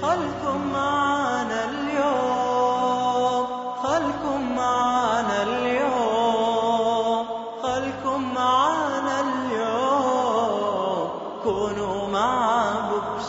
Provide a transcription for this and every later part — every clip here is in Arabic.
خلكم معنا اليوم، خلكم معنا اليوم، خلكم معنا اليوم، كونوا مع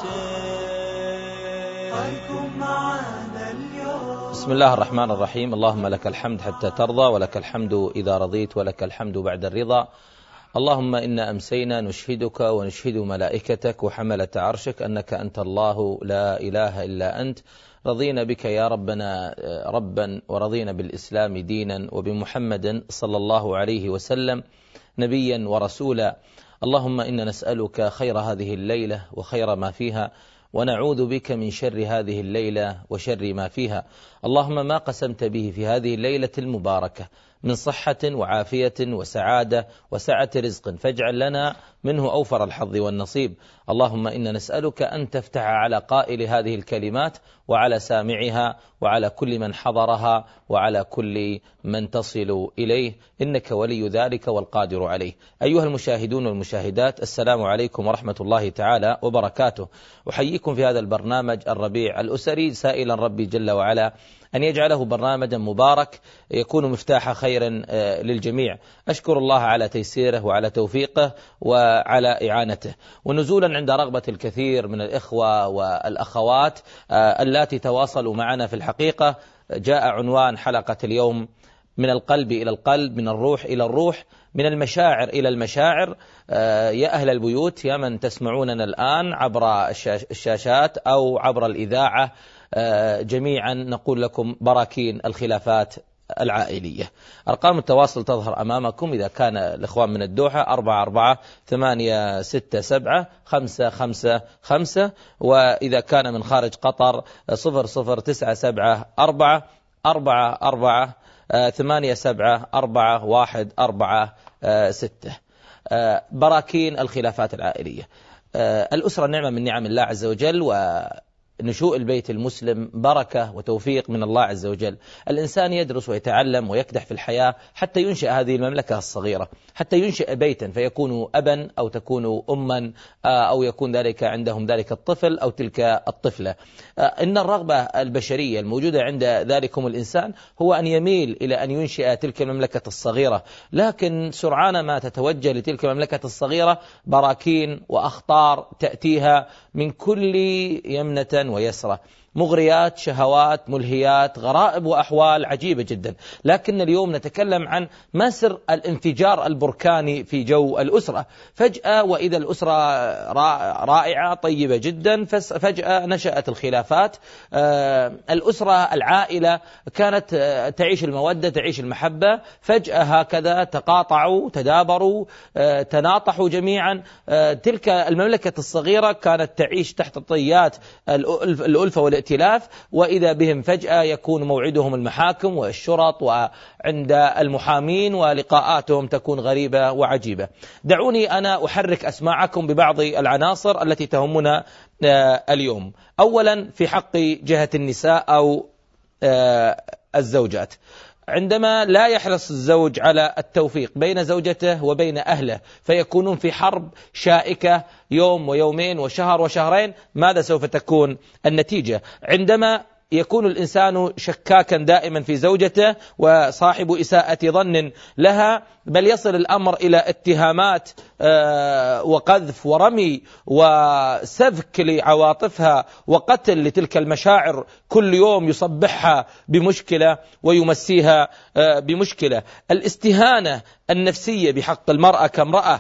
بوبشير، خلكم معنا اليوم. بسم الله الرحمن الرحيم. اللهم لك الحمد حتى ترضى، ولك الحمد إذا رضيت، ولك الحمد بعد الرضا. اللهم إنا أمسينا نشهدك ونشهد ملائكتك وحملة عرشك أنك أنت الله لا إله إلا أنت. رضينا بك يا ربنا ربا، ورضينا بالإسلام دينا، وبمحمد صلى الله عليه وسلم نبيا ورسولا. اللهم إنا نسألك خير هذه الليلة وخير ما فيها، ونعوذ بك من شر هذه الليلة وشر ما فيها. اللهم ما قسمت به في هذه الليلة المباركة من صحة وعافية وسعادة وسعة رزق فاجعل لنا منه أوفر الحظ والنصيب. اللهم إنا نسألك أن تفتح على قائل هذه الكلمات وعلى سامعها وعلى كل من حضرها وعلى كل من تصل إليه، إنك ولي ذلك والقادر عليه. أيها المشاهدون والمشاهدات، السلام عليكم ورحمة الله تعالى وبركاته. أحييكم في هذا البرنامج الربيع الأسري، سائلا ربي جل وعلا أن يجعله برنامجا مبارك يكون مفتاح خير للجميع. أشكر الله على تيسيره وعلى توفيقه وعلى إعانته، ونزولا عند رغبة الكثير من الإخوة والأخوات اللاتي تواصلوا معنا. في الحقيقة جاء عنوان حلقة اليوم: من القلب إلى القلب، من الروح إلى الروح، من المشاعر إلى المشاعر. يا أهل البيوت، يا من تسمعوننا الآن عبر الشاشات أو عبر الإذاعة، جميعا نقول لكم براكين الخلافات العائلية. أرقام التواصل تظهر أمامكم. إذا كان الإخوان من الدوحة 44-867-555، وإذا كان من خارج قطر 0097-4-87-4-1-4-6. براكين الخلافات العائلية. الأسرة نعمة من نعم الله عز وجل، ونشوء البيت المسلم بركة وتوفيق من الله عز وجل. الإنسان يدرس ويتعلم ويكدح في الحياة حتى ينشئ هذه المملكة الصغيرة، حتى ينشئ بيتا فيكون أبا أو تكون أما أو يكون ذلك عندهم ذلك الطفل أو تلك الطفلة. إن الرغبة البشرية الموجودة عند ذلكم الإنسان هو أن يميل إلى أن ينشئ تلك المملكة الصغيرة، لكن سرعان ما تتوجه لتلك المملكة الصغيرة براكين وأخطار تأتيها من كل يمنة ويسرة، مغريات، شهوات، ملهيات، غرائب وأحوال عجيبة جدا. لكن اليوم نتكلم عن مسر الانفجار البركاني في جو الأسرة. فجأة وإذا الأسرة رائعة طيبة جدا، فجأة نشأت الخلافات. الأسرة العائلة كانت تعيش المودة، تعيش المحبة، فجأة هكذا تقاطعوا، تدابروا، تناطحوا جميعا. تلك المملكة الصغيرة كانت تعيش تحت طيات الألفة والائتلاف، وإذا بهم فجأة يكون موعدهم المحاكم والشرط وعند المحامين، ولقاءاتهم تكون غريبة وعجيبة. دعوني أنا أحرك أسماعكم ببعض العناصر التي تهمنا اليوم. أولا في حق جهة النساء أو الزوجات، عندما لا يحرص الزوج على التوفيق بين زوجته وبين أهله فيكونون في حرب شائكة يوم ويومين وشهر وشهرين، ماذا سوف تكون النتيجة؟ عندما يكون الإنسان شكاكا دائما في زوجته وصاحب إساءة ظن لها، بل يصل الأمر إلى اتهامات وقذف ورمي وسفك لعواطفها وقتل لتلك المشاعر، كل يوم يصبحها بمشكلة ويمسيها بمشكلة. الاستهانة النفسية بحق المرأة كامرأة،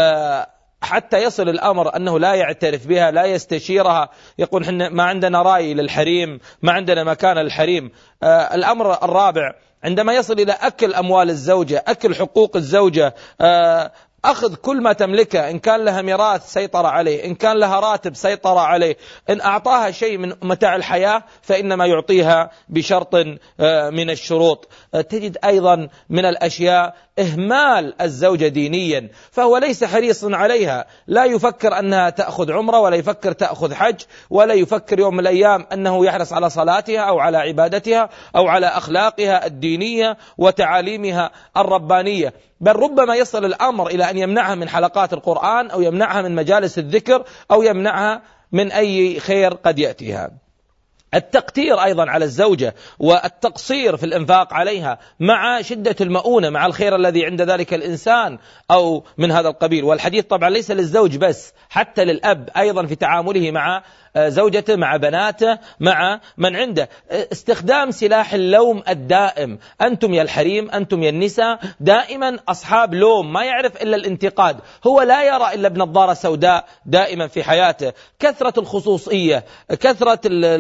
حتى يصل الأمر أنه لا يعترف بها، لا يستشيرها، يقول إحنا ما عندنا رأي للحريم، ما عندنا مكان للحريم. الأمر الرابع، عندما يصل إلى أكل أموال الزوجة، أكل حقوق الزوجة، أخذ كل ما تملكه، إن كان لها ميراث سيطر عليه، إن كان لها راتب سيطر عليه، إن أعطاها شيء من متاع الحياة فإنما يعطيها بشرط من الشروط. تجد أيضا من الأشياء إهمال الزوجة دينيا، فهو ليس حريصا عليها، لا يفكر أنها تأخذ عمرة، ولا يفكر تأخذ حج، ولا يفكر يوم من الأيام أنه يحرص على صلاتها أو على عبادتها أو على أخلاقها الدينية وتعاليمها الربانية، بل ربما يصل الأمر إلى أن يمنعها من حلقات القرآن أو يمنعها من مجالس الذكر أو يمنعها من أي خير قد يأتيها. التقتير أيضا على الزوجة والتقصير في الإنفاق عليها مع شدة المؤونة مع الخير الذي عند ذلك الإنسان أو من هذا القبيل. والحديث طبعا ليس للزوج بس، حتى للأب أيضا في تعامله مع زوجته، مع بناته، مع من عنده. استخدام سلاح اللوم الدائم. أنتم يا الحريم، أنتم يا النساء دائما أصحاب لوم، ما يعرف إلا الانتقاد، هو لا يرى إلا بنظارة سوداء دائما في حياته. كثرة الخصوصية، كثرة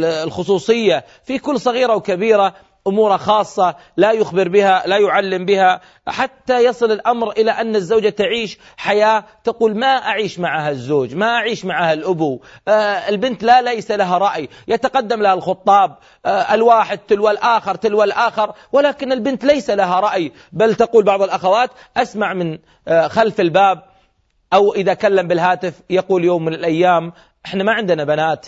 الخصوصية في كل صغيرة وكبيرة، أمور خاصة لا يخبر بها، لا يعلم بها، حتى يصل الأمر إلى أن الزوجة تعيش حياة تقول ما أعيش معها الزوج، ما أعيش معها الأبو. البنت ليس لها رأي، يتقدم لها الخطاب الواحد تلو الآخر تلو الآخر، ولكن البنت ليس لها رأي، بل تقول بعض الأخوات أسمع من خلف الباب أو إذا كلم بالهاتف يقول يوم من الأيام احنا ما عندنا بنات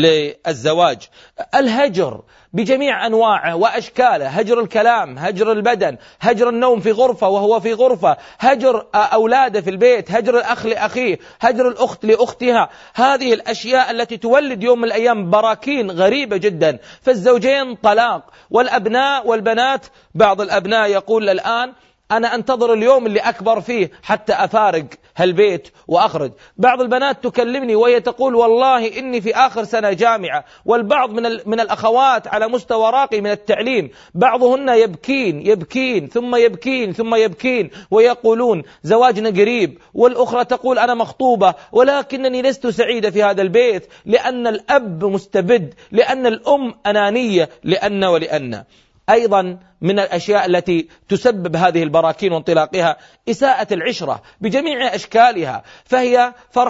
للزواج. الهجر بجميع أنواعه وأشكاله، هجر الكلام، هجر البدن، هجر النوم في غرفة وهو في غرفة، هجر أولاده في البيت، هجر الأخ لأخيه، هجر الأخت لأختها. هذه الأشياء التي تولد يوم من الأيام براكين غريبة جدا. فالزوجين طلاق، والأبناء والبنات، بعض الأبناء يقول الآن أنا أنتظر اليوم اللي أكبر فيه حتى أفارق هالبيت وأخرج. بعض البنات تكلمني وهي تقول والله إني في آخر سنة جامعة. والبعض من الأخوات على مستوى راقي من التعليم، بعضهن يبكين ثم يبكين ثم يبكين ويقولون زواجنا قريب، والأخرى تقول أنا مخطوبة ولكنني لست سعيدة في هذا البيت، لأن الأب مستبد، لأن الأم أنانية، لأن أيضا من الأشياء التي تسبب هذه البراكين وانطلاقها إساءة العشرة بجميع أشكالها. فهي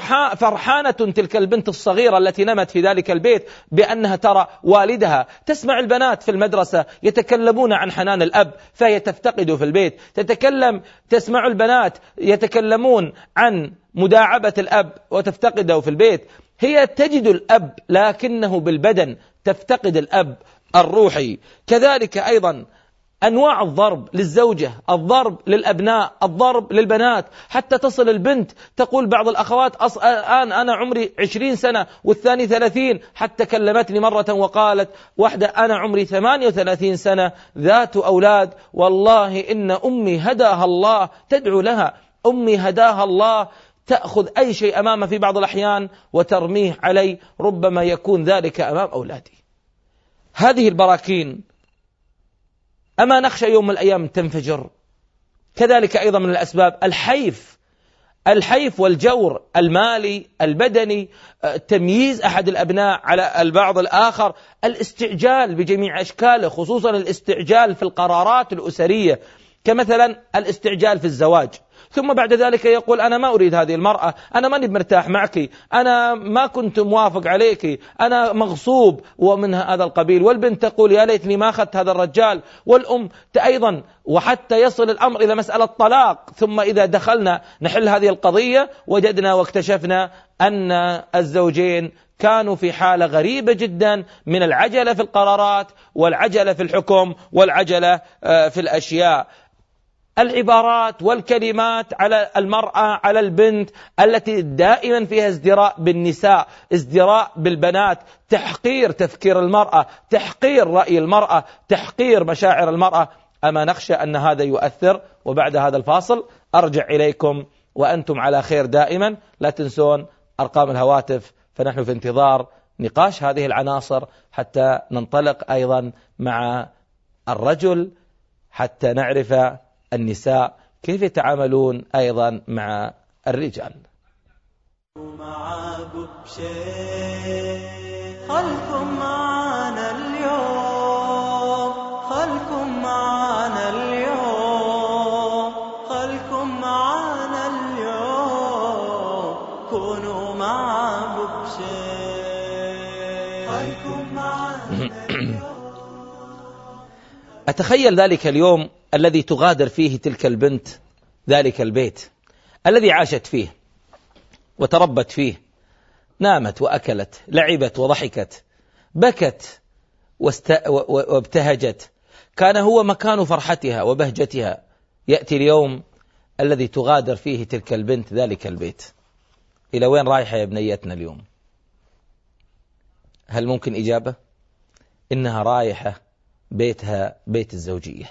فرحانة تلك البنت الصغيرة التي نمت في ذلك البيت بأنها ترى والدها. تسمع البنات في المدرسة يتكلمون عن حنان الأب فهي تفتقده في البيت. تسمع البنات يتكلمون عن مداعبة الأب وتفتقده في البيت. هي تجد الأب لكنه بالبدن، تفتقد الأب الروحي. كذلك أيضا أنواع الضرب للزوجة، الضرب للأبناء، الضرب للبنات، حتى تصل البنت تقول بعض الأخوات الآن أنا عمري 20 سنة والثاني 30. حتى كلمتني مرة وقالت واحدة أنا عمري 38 سنة ذات أولاد، والله إن أمي هداها الله، تدعو لها أمي هداها الله، تأخذ أي شيء أمامها في بعض الأحيان وترميه علي، ربما يكون ذلك أمام أولادي. هذه البراكين أما نخشى يوم من الأيام تنفجر؟ كذلك أيضا من الأسباب الحيف والجور المالي البدني، تمييز أحد الأبناء على البعض الآخر، الاستعجال بجميع أشكاله، خصوصا الاستعجال في القرارات الأسرية، كمثلا الاستعجال في الزواج، ثم بعد ذلك يقول أنا ما أريد هذه المرأة، أنا ماني مرتاح معك، أنا ما كنت موافق عليك، أنا مغصوب ومن هذا القبيل. والبنت تقول يا ليتني ما أخذت هذا الرجال، والأم أيضا، وحتى يصل الأمر إلى مسألة طلاق. ثم إذا دخلنا نحل هذه القضية وجدنا واكتشفنا أن الزوجين كانوا في حالة غريبة جدا من العجلة في القرارات والعجلة في الحكم والعجلة في الأشياء. العبارات والكلمات على المرأة، على البنت، التي دائما فيها ازدراء بالنساء، ازدراء بالبنات، تحقير تفكير المرأة، تحقير رأي المرأة، تحقير مشاعر المرأة. أما نخشى أن هذا يؤثر. وبعد هذا الفاصل أرجع إليكم وأنتم على خير دائما. لا تنسون أرقام الهواتف، فنحن في انتظار نقاش هذه العناصر حتى ننطلق أيضا مع الرجل، حتى نعرف النساء كيف يتعاملون أيضا مع الرجال. خلكم معنا اليوم، خلكم معنا اليوم، خلكم معنا اليوم، كونوا مع بشير، خلكم معنا اليوم. أتخيل ذلك اليوم الذي تغادر فيه تلك البنت ذلك البيت الذي عاشت فيه وتربت فيه، نامت وأكلت، لعبت وضحكت، بكت وابتهجت، كان هو مكان فرحتها وبهجتها. يأتي اليوم الذي تغادر فيه تلك البنت ذلك البيت. إلى وين رايحة يا بنيتنا اليوم؟ هل ممكن إجابة؟ إنها رايحة بيتها بيت الزوجية.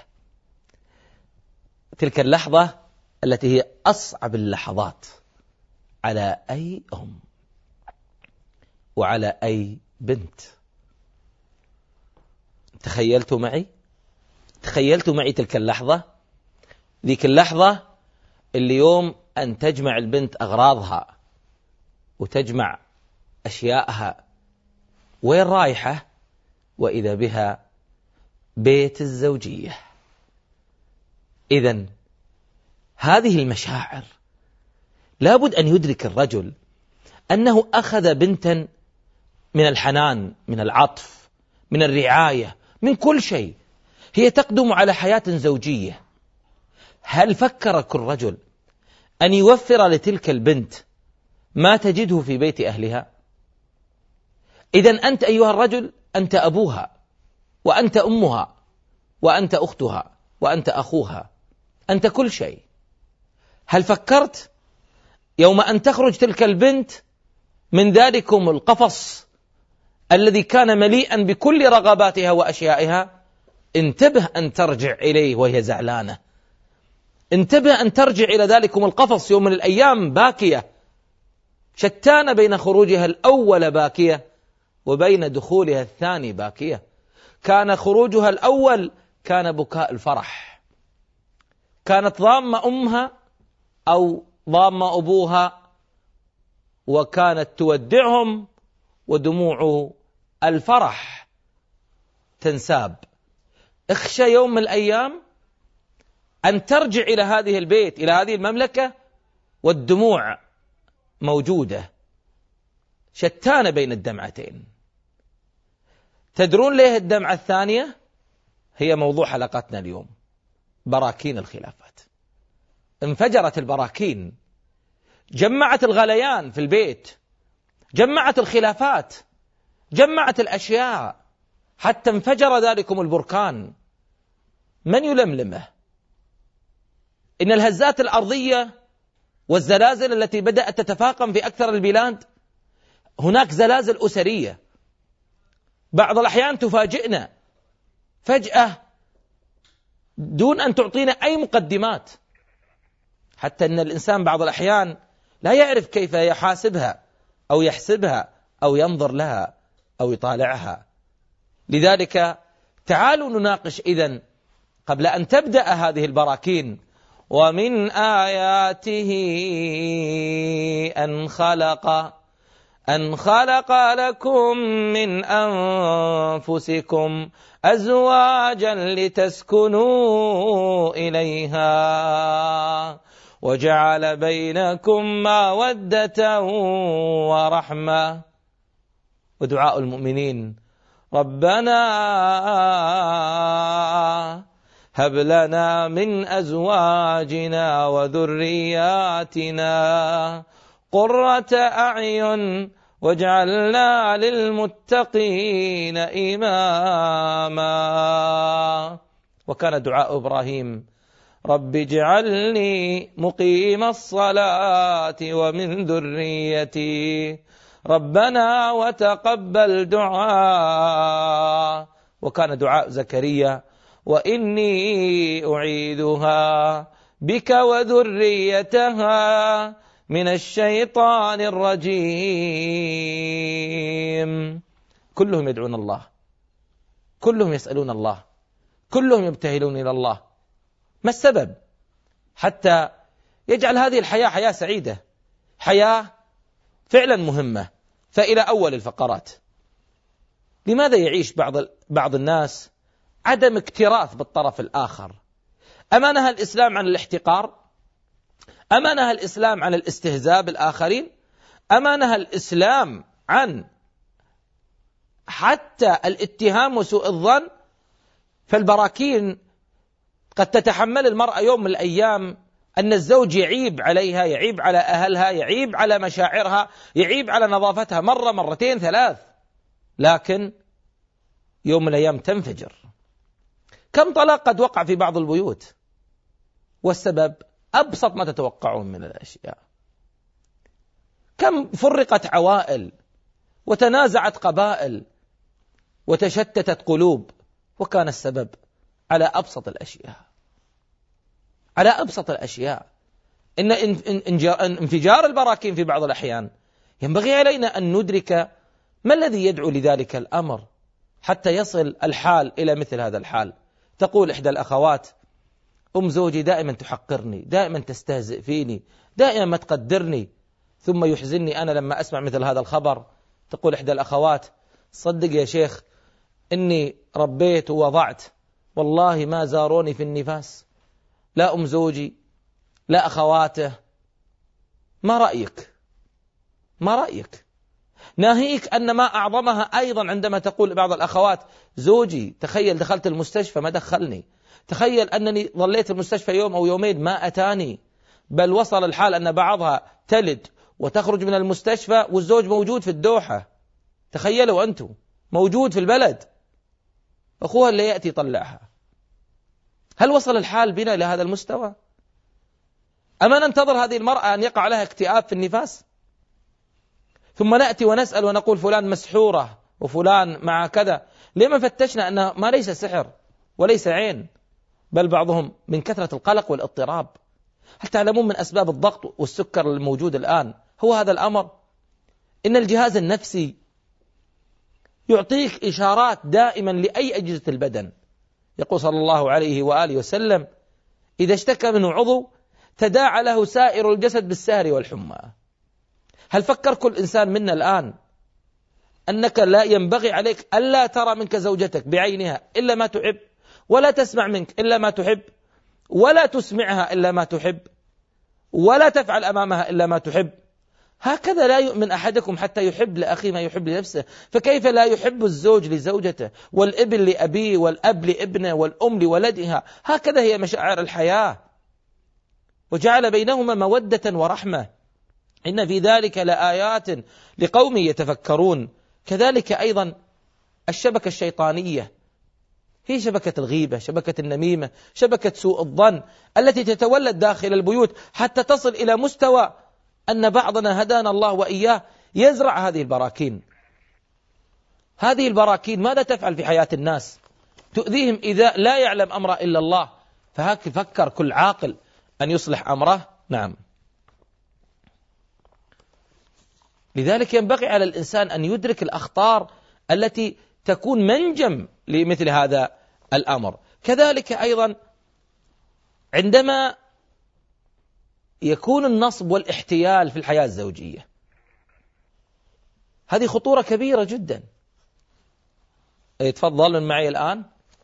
تلك اللحظة التي هي أصعب اللحظات على أي أم وعلى أي بنت. تخيلتوا معي تلك اللحظة، ذيك اللحظة اللي يوم أن تجمع البنت أغراضها وتجمع أشياءها، وين رايحة؟ وإذا بها بيت الزوجية. إذن هذه المشاعر لابد أن يدرك الرجل أنه أخذ بنتا من الحنان، من العطف، من الرعاية، من كل شيء. هي تقدم على حياة زوجية. هل فكر كل رجل أن يوفر لتلك البنت ما تجده في بيت أهلها؟ إذن أنت أيها الرجل أنت أبوها، وأنت أمها، وأنت أختها، وأنت أخوها، أنت كل شيء. هل فكرت يوم أن تخرج تلك البنت من ذلكم القفص الذي كان مليئا بكل رغباتها وأشيائها، انتبه أن ترجع إليه وهي زعلانة، انتبه أن ترجع إلى ذلكم القفص يوم من الأيام باكية، شتان بين خروجها الأول باكية وبين دخولها الثاني باكية. كان خروجها الأول كان بكاء الفرح، كانت ضامة أمها أو ضامة أبوها، وكانت تودعهم ودموع الفرح تنساب. اخشى يوم من الأيام أن ترجع إلى هذه البيت، إلى هذه المملكة، والدموع موجودة شتان بين الدمعتين. تدرون ليه الدمعة الثانية؟ هي موضوع حلقتنا اليوم، براكين الخلافات. انفجرت البراكين، جمعت الغليان في البيت، جمعت الخلافات، جمعت الأشياء، حتى انفجر ذلكم البركان. من يلملمه؟ إن الهزات الأرضية والزلازل التي بدأت تتفاقم في أكثر البلاد، هناك زلازل أسرية بعض الأحيان تفاجئنا فجأة دون أن تعطينا أي مقدمات، حتى أن الإنسان بعض الأحيان لا يعرف كيف يحاسبها أو يحسبها أو ينظر لها أو يطالعها. لذلك تعالوا نناقش إذن قبل أن تبدأ هذه البراكين. ومن آياته أن خلق لكم من أنفسكم أزواجا لتسكنوا إليها وجعل بينكم مودة ورحمة. ودعاء المؤمنين: ربنا هب لنا من أزواجنا وذرياتنا قرة أعين واجعلنا للمتقين إماما. وكان دعاء إبراهيم: رب اجعلني مقيم الصلاة ومن ذريتي ربنا وتقبل دعاء. وكان دعاء زكريا: وإني أعيذها بك وذريتها من الشيطان الرجيم. كلهم يدعون الله، كلهم يسألون الله، كلهم يبتهلون إلى الله. ما السبب حتى يجعل هذه الحياة حياة سعيدة، حياة فعلا مهمة؟ فإلى أول الفقرات: لماذا يعيش بعض الناس عدم اكتراث بالطرف الآخر؟ أمانها الإسلام عن الاحتقار؟ أمانها الإسلام عن الاستهزاء بالآخرين؟ أمانها الإسلام عن حتى الاتهام وسوء الظن؟ فالبراكين قد تتحمل المرأة يوم من الأيام أن الزوج يعيب عليها، يعيب على أهلها، يعيب على مشاعرها، يعيب على نظافتها مرة مرتين ثلاث، لكن يوم من الأيام تنفجر. كم طلاق قد وقع في بعض البيوت، والسبب أبسط ما تتوقعون من الأشياء. كم فرقت عوائل وتنازعت قبائل وتشتتت قلوب، وكان السبب على أبسط الأشياء، على أبسط الأشياء. إن انفجار البراكين في بعض الأحيان ينبغي علينا أن ندرك ما الذي يدعو لذلك الأمر حتى يصل الحال إلى مثل هذا الحال. تقول إحدى الأخوات: أم زوجي دائما تحقرني، دائما تستهزئ فيني، دائما ما تقدرني. ثم يحزنني أنا لما أسمع مثل هذا الخبر. تقول إحدى الأخوات: صدق يا شيخ إني ربيت ووضعت، والله ما زاروني في النفاس، لا أم زوجي لا أخواته. ما رأيك؟ ما رأيك؟ ناهيك أن ما أعظمها أيضا عندما تقول بعض الأخوات: زوجي تخيل دخلت المستشفى ما دخلني، تخيل أنني ظليت المستشفى يوم أو يومين ما أتاني، بل وصل الحال أن بعضها تلد وتخرج من المستشفى والزوج موجود في الدوحة. تخيلوا أنتم، موجود في البلد، أخوها اللي يأتي يطلعها. هل وصل الحال بنا إلى هذا المستوى؟ أما ننتظر هذه المرأة أن يقع لها اكتئاب في النفاس ثم نأتي ونسأل ونقول فلان مسحورة وفلان مع كذا؟ لما فتشنا أنه ما ليس سحر وليس عين، بل بعضهم من كثرة القلق والاضطراب. هل تعلمون من أسباب الضغط والسكر الموجود الآن هو هذا الأمر؟ إن الجهاز النفسي يعطيك إشارات دائما لأي أجهزة البدن. يقول صلى الله عليه وآله وسلم: إذا اشتكى منه عضو تداعى له سائر الجسد بالسهر والحمى. هل فكر كل إنسان منا الآن أنك لا ينبغي عليك ألا ترى منك زوجتك بعينها إلا ما تحب، ولا تسمع منك إلا ما تحب، ولا تسمعها إلا ما تحب، ولا تفعل أمامها إلا ما تحب؟ هكذا لا يؤمن أحدكم حتى يحب لأخيه ما يحب لنفسه. فكيف لا يحب الزوج لزوجته، والابن لأبيه، والأب لابنه، والأم لولدها؟ هكذا هي مشاعر الحياة، وجعل بينهما مودة ورحمة. إن في ذلك لآيات لقوم يتفكرون. كذلك أيضا الشبكة الشيطانية، هي شبكة الغيبة، شبكة النميمة، شبكة سوء الظن التي تتولد داخل البيوت حتى تصل إلى مستوى أن بعضنا هدانا الله وإياه يزرع هذه البراكين. هذه البراكين ماذا تفعل في حياة الناس؟ تؤذيهم إذا لا يعلم أمر إلا الله. فهك فكر كل عاقل أن يصلح أمره. نعم. لذلك ينبغي على الإنسان أن يدرك الأخطار التي تكون منجم لمثل هذا الأمر. كذلك أيضا عندما يكون النصب والاحتيال في الحياة الزوجية، هذه خطورة كبيرة جدا. تفضل من معي الآن.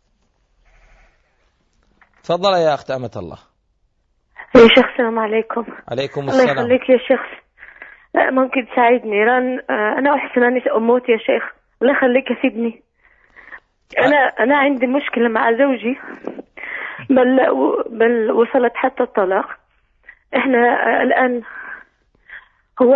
تفضل يا أخت أمة الله. يا شيخ السلام عليكم. عليكم السلام. الله يخليك يا شيخ، ممكن تساعدني؟ أنا أحسن أني أموت يا شيخ، الله يخليك يفيدني. أنا عندي مشكلة مع زوجي، بل وصلت حتى الطلاق. إحنا الآن هو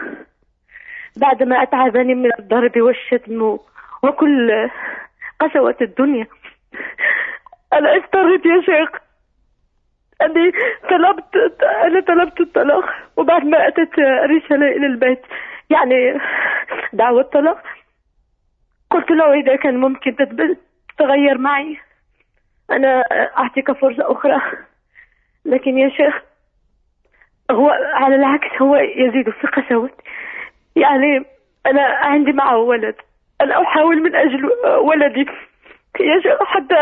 بعدما أتعبني من الضرب والشتم وكل قسوة الدنيا، أنا اضطريت يا شيخ أني طلبت الطلاق. وبعد ما أتت رسالة إلى البيت يعني دعوة طلاق، قلت له إذا كان ممكن تتغير معي أنا أعطيك فرصة أخرى. لكن يا شيخ هو على العكس، هو يزيد في قسوة. يعني أنا عندي معه ولد، أنا أحاول من أجل ولدي يا شيخ حتى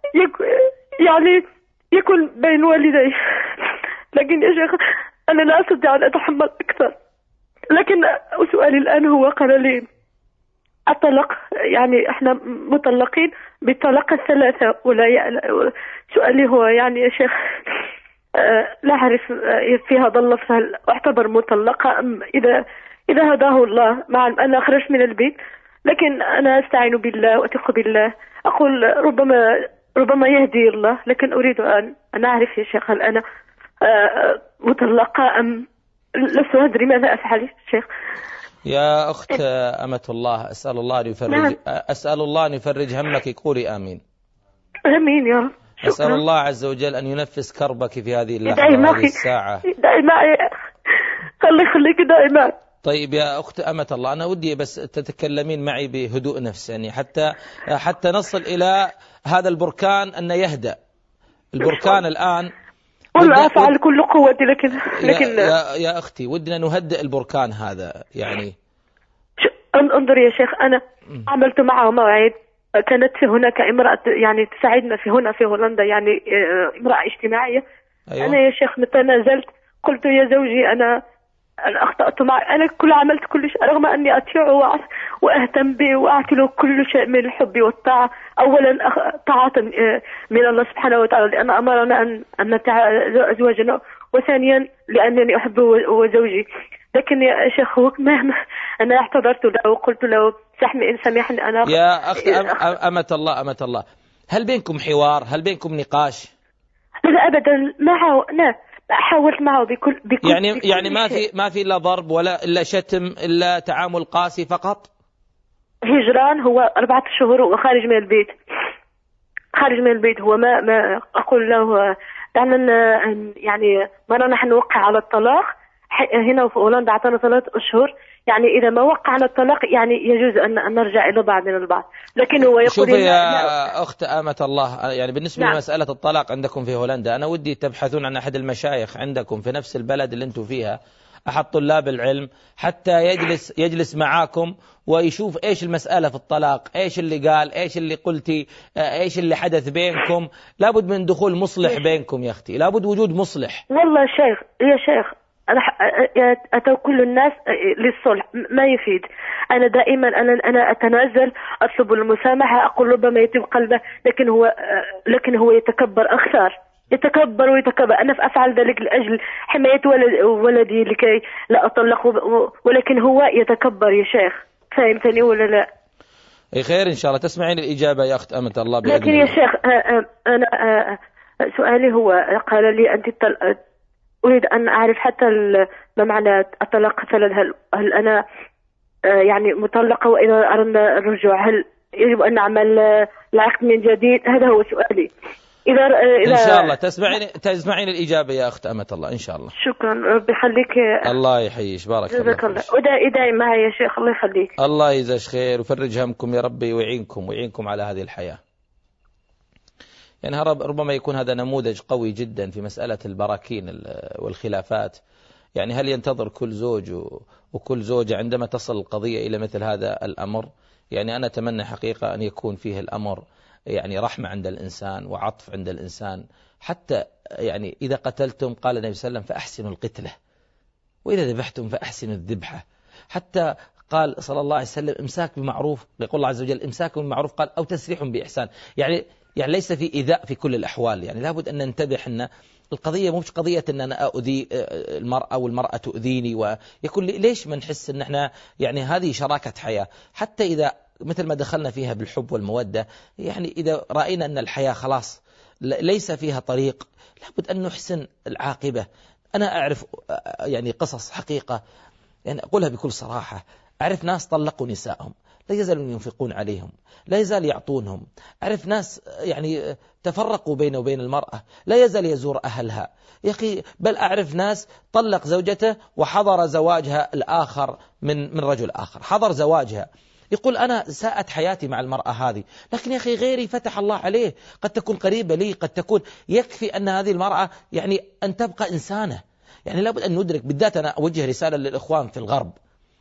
يكون بين والديه، لكن يا شيخ أنا لا أستطيع أن أتحمل أكثر. لكن سؤالي الآن هو قال لي الطلاق، يعني إحنا مطلقين بالطلاق الثلاثة، سؤالي هو يعني يا شيخ لا أعرف في هذا اللفظ هل أعتبر مطلقة أم إذا هداه الله. مع أنا خرجت من البيت، لكن أنا أستعين بالله وأثق بالله، أقول ربما يهدي الله. لكن أريد أن أعرف يا شيخ هل أنا مطلقة أم لست أدري ماذا أفعل يا شيخ. يا أخت أمة الله، أسأل الله أن يفرج همك. قولي آمين. آمين يا رب. أسأل الله عز وجل أن ينفس كربك في هذه اللحظة وهذه الساعة. دائما الله يخليك، دائما طيب يا أخت أمة الله، أنا ودي بس تتكلمين معي بهدوء نفس، يعني حتى نصل إلى هذا البركان أن يهدأ البركان الآن. والله أفعل كل قوتي، لكن يا أختي ودنا نهدئ البركان هذا يعني. انظر يا شيخ، أنا عملت معه موعد، كانت هناك امرأة يعني تساعدنا في هولندا، يعني امرأة اجتماعية. أيوة. أنا يا شيخ تنازلت، قلت يا زوجي أنا أخطأت معه، أنا عملت كل شيء رغم أني أطيعه وأهتم به وأعطي له كل شيء من الحب والطاعة. أولا طاعة من الله سبحانه وتعالى، لأن أمرنا أن نطيع أزواجنا، وثانيا لأنني أحبه وزوجي. لكن يا شيخ هو مهما أنا اعتذرت له وقلت له سامحني أنا. يا أخت أمة الله، هل بينكم حوار؟ هل بينكم نقاش؟ لا أبدا، معه لا، حاولت معه بكل يعني ما في إلا ضرب ولا إلا شتم إلا تعامل قاسي فقط؟ هجران، هو 4 شهور وخارج من البيت، هو ما أقول له دعنا يعني مرة نحن نوقع على الطلاق هنا في هولندا، أعطانا 3 أشهر، يعني إذا ما وقعنا الطلاق يعني يجوز أن نرجع إلى بعض من البعض. لكن هو يقول شوفي يا أخت أمة الله، يعني بالنسبة لمسألة الطلاق عندكم في هولندا، أنا ودي تبحثون عن أحد المشايخ عندكم في نفس البلد اللي أنتم فيها، أحد طلاب العلم، حتى يجلس معاكم ويشوف إيش المسألة في الطلاق، إيش اللي قال، إيش اللي قلتي، إيش اللي حدث بينكم. لابد من دخول مصلح بينكم يا أختي، لابد وجود مصلح. والله يا شيخ أتوا كل الناس للصلح، ما يفيد. أنا دائما أنا أتنازل، أطلب المسامحة، أقول ربما يتم قلبه، لكن هو يتكبر أكثر، يتكبر. أنا أفعل ذلك لأجل حماية ولدي لكي لا أطلق، ولكن هو يتكبر يا شيخ، فهمتني ولا لا؟ خير إن شاء الله تسمعين الإجابة يا أخت أمة الله. لكن يا شيخ أنا سؤالي هو قال لي أنت أريد أن أعرف حتى ما معنى الطلاق فعلا. هل أنا يعني مطلقة، وإذا أردنا الرجوع هل يجب أن نعمل العقد من جديد؟ هذا هو سؤالي. إذا إن شاء الله تسمعين الإجابة يا أخت أمة الله إن شاء الله. شكرا، ربي يخليك. الله يحييش، بارك الله فيك. ودائما معي يا شيخ، الله يخليك. الله يجزاك خير ويفرج همكم يا ربي، ويعينكم على هذه الحياة. يعني ربما يكون هذا نموذج قوي جدا في مسألة البراكين والخلافات. يعني هل ينتظر كل زوج وكل زوجة عندما تصل القضية إلى مثل هذا الأمر؟ يعني أنا أتمنى حقيقة أن يكون فيه الأمر يعني رحمة عند الإنسان وعطف عند الإنسان. حتى يعني إذا قتلتم قال النبي صلى الله عليه وسلم فأحسنوا القتلة، وإذا ذبحتم فأحسنوا الذبحة. حتى قال صلى الله عليه وسلم إمساك بمعروف، يقول الله عز وجل إمساك بمعروف، قال أو تسريح بإحسان. يعني ليس في إيذاء في كل الأحوال. يعني لابد أن ننتبه أن القضية مش قضية أن أنا أؤذي المرأة والمرأة تؤذيني، ويكون ليش ما نحس أن احنا يعني هذه شراكة حياة. حتى إذا مثل ما دخلنا فيها بالحب والمودة، يعني إذا رأينا أن الحياة خلاص ليس فيها طريق، لابد أن نحسن العاقبة. أنا أعرف يعني قصص حقيقة، يعني أقولها بكل صراحة، أعرف ناس طلقوا نسائهم، لا يزالون ينفقون عليهم، لا يزال يعطونهم. أعرف ناس يعني تفرقوا بينه وبين المرأة، لا يزال يزور أهلها يا أخي. بل أعرف ناس طلق زوجته وحضر زواجها الآخر من رجل آخر، حضر زواجها، يقول أنا ساءت حياتي مع المرأة هذه، لكن يا أخي غيري فتح الله عليه، قد تكون قريبة لي، قد تكون يكفي أن هذه المرأة يعني أن تبقى إنسانة. يعني لابد أن ندرك، بالذات أنا أوجه رسالة للإخوان في الغرب،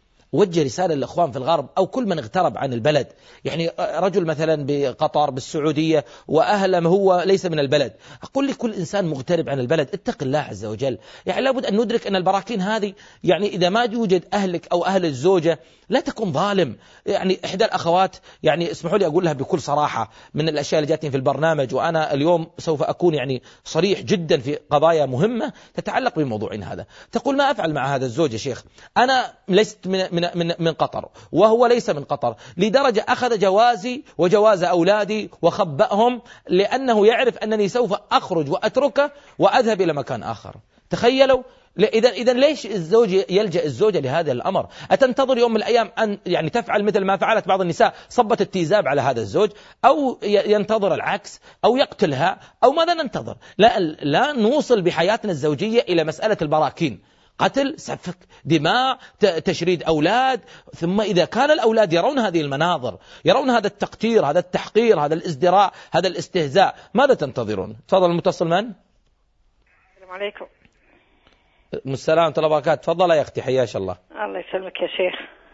وجه رسالة للإخوان في الغرب أو كل من اغترب عن البلد. يعني رجل مثلا بقطر بالسعودية وأهله هو ليس من البلد، أقول لكل إنسان مغترب عن البلد اتق الله عز وجل. يعني لابد أن ندرك أن البراكين هذه، يعني إذا ما يوجد أهلك أو أهل الزوجة لا تكون ظالم. يعني إحدى الأخوات، يعني اسمحوا لي أقول لها بكل صراحة، من الأشياء اللي جاتني في البرنامج، وأنا اليوم سوف أكون يعني صريح جدا في قضايا مهمة تتعلق بموضوعنا هذا، تقول ما أفعل مع هذا الزوج يا شيخ، أنا لست من قطر وهو ليس من قطر، لدرجة أخذ جوازي وجواز أولادي وخبأهم لأنه يعرف أنني سوف أخرج وأتركه وأذهب إلى مكان آخر. تخيلوا. إذا ليش الزوج يلجأ الزوجة لهذا الأمر؟ أتنتظر يوم من الأيام أن يعني تفعل مثل ما فعلت بعض النساء، صبت التيزاب على هذا الزوج، أو ينتظر العكس أو يقتلها، أو ماذا ننتظر؟ لا نوصل بحياتنا الزوجية إلى مسألة البراكين. قتل، سفك دماء، تشريد أولاد. ثم إذا كان الأولاد يرون هذه المناظر، يرون هذا التقتير، هذا التحقير، هذا الازدراء، هذا الاستهزاء، ماذا تنتظرون؟ تفضل المتصل. من؟ السلام عليكم. السلام ورحمة الله وبركاته. تفضل يا أختي، حياك الله. الله يسلمك يا شيخ.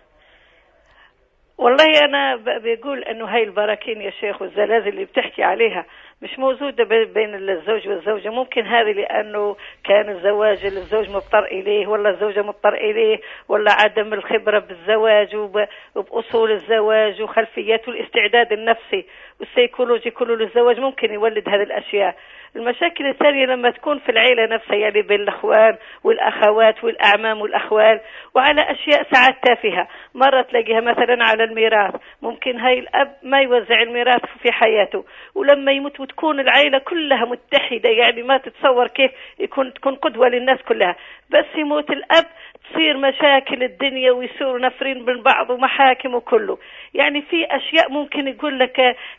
والله أنا بقول أنه هاي البراكين يا شيخ والزلازل اللي بتحكي عليها مش موجودة بين الزوج والزوجة. ممكن هذه لأنه كان الزوج مضطر إليه، ولا الزوجة مضطر إليه، ولا عدم الخبرة بالزواج وبأصول الزواج وخلفيات والاستعداد النفسي والسيكولوجي كله للزواج ممكن يولد هذه الأشياء. المشاكل الثانية لما تكون في العيلة نفسها، يعني بين الأخوان والأخوات والأعمام والأخوال، وعلى أشياء ساعات تافهة. مرة تلاقيها مثلا على الميراث، ممكن هاي الأب ما يوزع الميراث في حياته، ولما يموت وتكون العيلة كلها متحدة، يعني ما تتصور كيف تكون قدوة للناس كلها. بس يموت الأب تصير مشاكل الدنيا ويصيروا نفرين من بعض ومحاكم وكله. يعني في أشياء ممكن يقول لك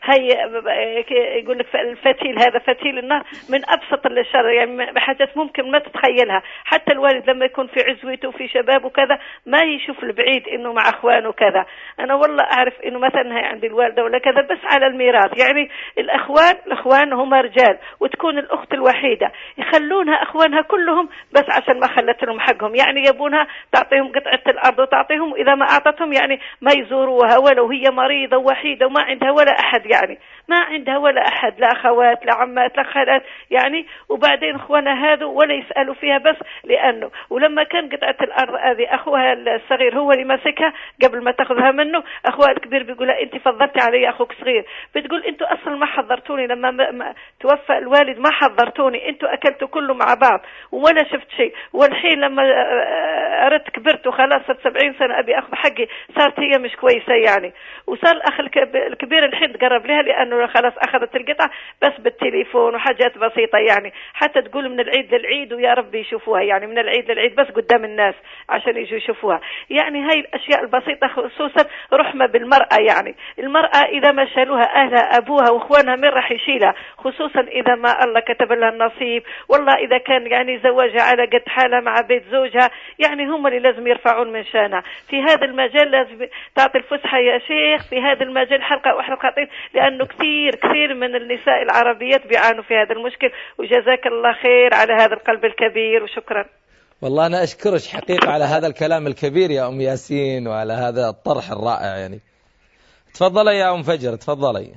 يقول لك الفتيل، هذا فتيل النار من أبسط الشر، يعني حاجات ممكن ما تتخيلها. حتى الوالد لما يكون في عزوته وفي شباب وكذا ما يشوف البعيد إنه مع أخوانه كذا. أنا والله أعرف إنه مثلا هي عند الوالدة ولا كذا بس على الميراث، يعني الأخوان هم رجال، وتكون الأخت الوحيدة يخلونها أخوانها كلهم بس عشان ما خلت لهم حقهم، يعني يبونها تعطيهم قطعة الأرض وتعطيهم، وإذا ما أعطتهم يعني ما يزوروها، ولو هي مريضة ووحيدة وما عندها ولا أحد، يعني ما عندها ولا أحد، لا أخوات لا عمات لا خالات يعني. وبعدين أخوانها هذا ولا يسألوا فيها بس لأنه، ولما كان قطعة الأرض هذه أخوها الصغير هو اللي ماسكها قبل ما تأخذها منه، أخوها الكبير بيقول أنت فضلتي علي أخوك صغير. بتقول أنتوا أصلا ما حضرتوني لما ما توفى الوالد، ما حضرتوني، أنتوا أكلتوا كله مع بعض ولا شفت شيء. والحين لما أردت كبرت وخلاص 70 سنة أبي أخذ حقي، صارت هي مش كويسة يعني. وصار الأخ الكبير الحين تقرب لها لأنه خلاص أخذت القطعة بس بالتليفون وحاجات بسيطة، يعني حتى تقول من العيد للعيد ويا رب يشوفوها، يعني من العيد للعيد بس قدام الناس عشان يجوا يشوفوها. يعني هاي الأشياء البسيطة خصوصا رحمة بالمرأة، يعني المرأة إذا ما شالوها أهلها أبوها وإخوانها من راح يشيلها، خصوصا إذا ما الله كتب لها النصيب. والله إذا كان يعني زواجها على قد حالها مع بيت زوجها، يعني هم اللي لازم يرفعون من شانها. في هذا المجال لازم تعطي الفسحة يا شيخ في هذا المجال حلقة وحلقتين، لأنه كثير من النساء العربيات بيعانوا في هذا المشكل. وجزاك الله خير على هذا القلب الكبير وشكرا. والله أنا أشكرك حقيقة على هذا الكلام الكبير يا أم ياسين وعلى هذا الطرح الرائع. يعني تفضلي يا أم فجر، تفضلي.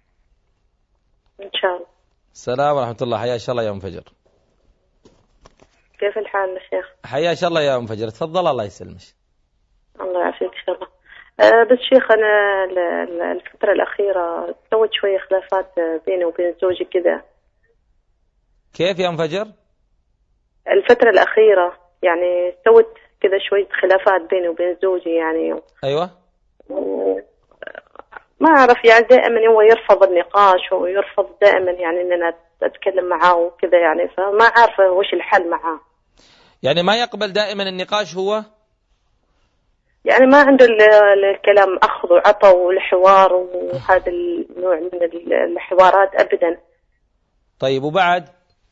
إن شاء الله. السلام ورحمة الله. حياك الله يا أم فجر. كيف الحال يا شيخ؟ حياك الله يا أم فجر، تفضل. الله يسلمك. الله يعافيك إن شاء الله. بس شيخ أنا الفترة الأخيرة سويت شوية خلافات بيني وبين زوجي كذا. كيف يا أم فجر؟ الفترة الأخيرة يعني سويت كذا شوية خلافات بيني وبين زوجي يعني. أيوة. ما أعرف يعني دائما هو يرفض النقاش ويرفض دائما يعني إن أنا أتكلم معاه وكذا يعني، فما عارفة وش الحل معاه. يعني ما يقبل دائما النقاش هو؟ يعني ما عنده الكلام أخذ وعطى والحوار وهذا النوع من الحوارات أبدا. طيب وبعد؟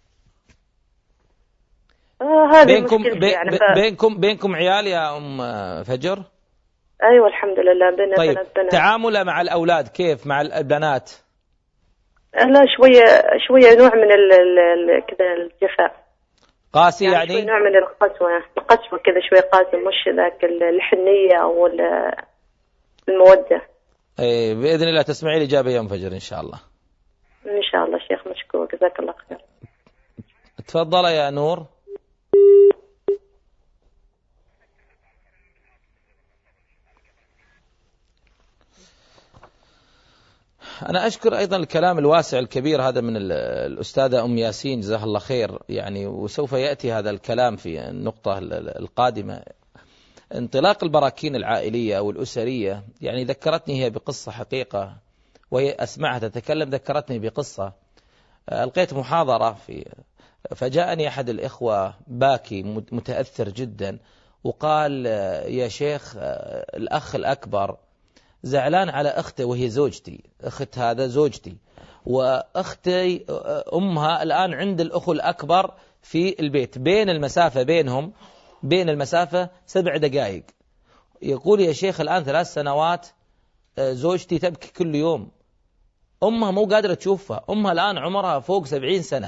هذه بينكم عيال يا أم فجر؟ أيوة الحمد لله بيننا. طيب بنات. تعامله مع الأولاد كيف مع البنات؟ لا شوية نوع من كذا الجفاء. قاسي يعني شوية نوع من القسوة كذا شوية قاسي، مش ذاك الحنية أو المودة. إيه بإذن الله تسمعي الإجابة يوم فجر إن شاء الله. إن شاء الله شيخ مشكور جزاك الله خير. تفضل يا نور. أنا أشكر أيضا الكلام الواسع الكبير هذا من الأستاذة أم ياسين جزاها الله خير يعني، وسوف يأتي هذا الكلام في النقطة القادمة. انطلاق البراكين العائلية أو الأسرية يعني ذكرتني هي بقصة حقيقة، وهي أسمعها تتكلم ذكرتني بقصة. ألقيت محاضرة فجاءني أحد الإخوة باكي متأثر جدا وقال يا شيخ الأخ الأكبر زعلان على أخته وهي زوجتي، أخت هذا زوجتي، وأختي أمها الآن عند الأخ الأكبر في البيت، بين المسافة بينهم بين المسافة 7 دقائق. يقول يا شيخ الآن 3 سنوات زوجتي تبكي كل يوم، أمها مو قادرة تشوفها، أمها الآن عمرها فوق 70 سنة.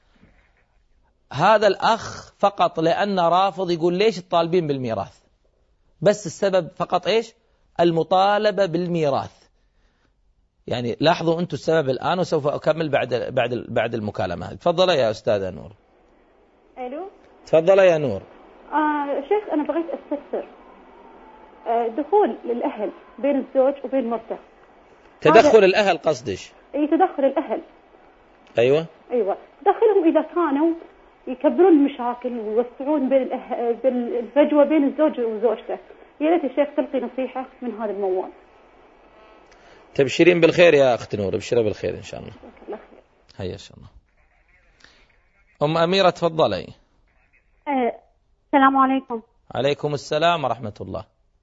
هذا الأخ فقط لأنه رافض يقول ليش الطالبين بالميراث، بس السبب فقط إيش؟ المطالبة بالميراث. يعني لاحظوا أنتم السبب الآن، وسوف أكمل بعد المكالمة. تفضل يا أستاذة نور. ألو. تفضل يا نور. شيخ أنا بغيت أستفسر دخول الأهل بين الزوج وبين مرته. تدخل الأهل قصدش؟ أي تدخل الأهل. أيوة دخلهم إذا كانوا يكبرون المشاكل ويوسعون بالفجوة بين الزوج وزوجته. يا ريت يا شيخ تلقي نصيحة من هذا الموضوع. تبشرين بالخير يا أخت نور، ابشري بالخير إن شاء الله. هيا إن شاء الله. أم أميرة تفضلي. السلام عليكم. عليكم السلام ورحمة الله.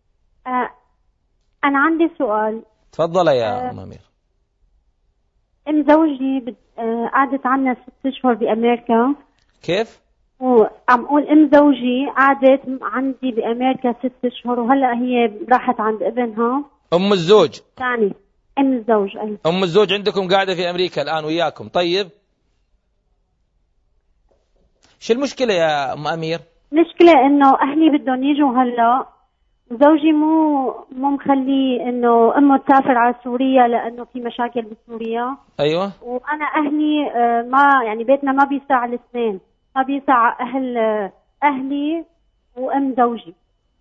أنا عندي سؤال. تفضلي يا أم أمير. أم زوجي قعدت عنا 6 أشهر بأمريكا. كيف؟ وعم أقول أم زوجي قعدت عندي بأمريكا 6 أشهر، وهلأ هي راحت عند ابنها. أم الزوج ثاني أم الزوج. أي أم الزوج عندكم قاعدة في أمريكا الآن وياكم. طيب شو المشكلة يا أم أمير؟ مشكلة إنه أهلي بدهم يجوا هلأ، زوجي مو مخلي إنه أمه تسافر على سوريا لأنه في مشاكل بسوريا. أيوة. وأنا أهلي ما يعني بيتنا ما بيسع الاثنين، ما بيسع أهلي وأم زوجي.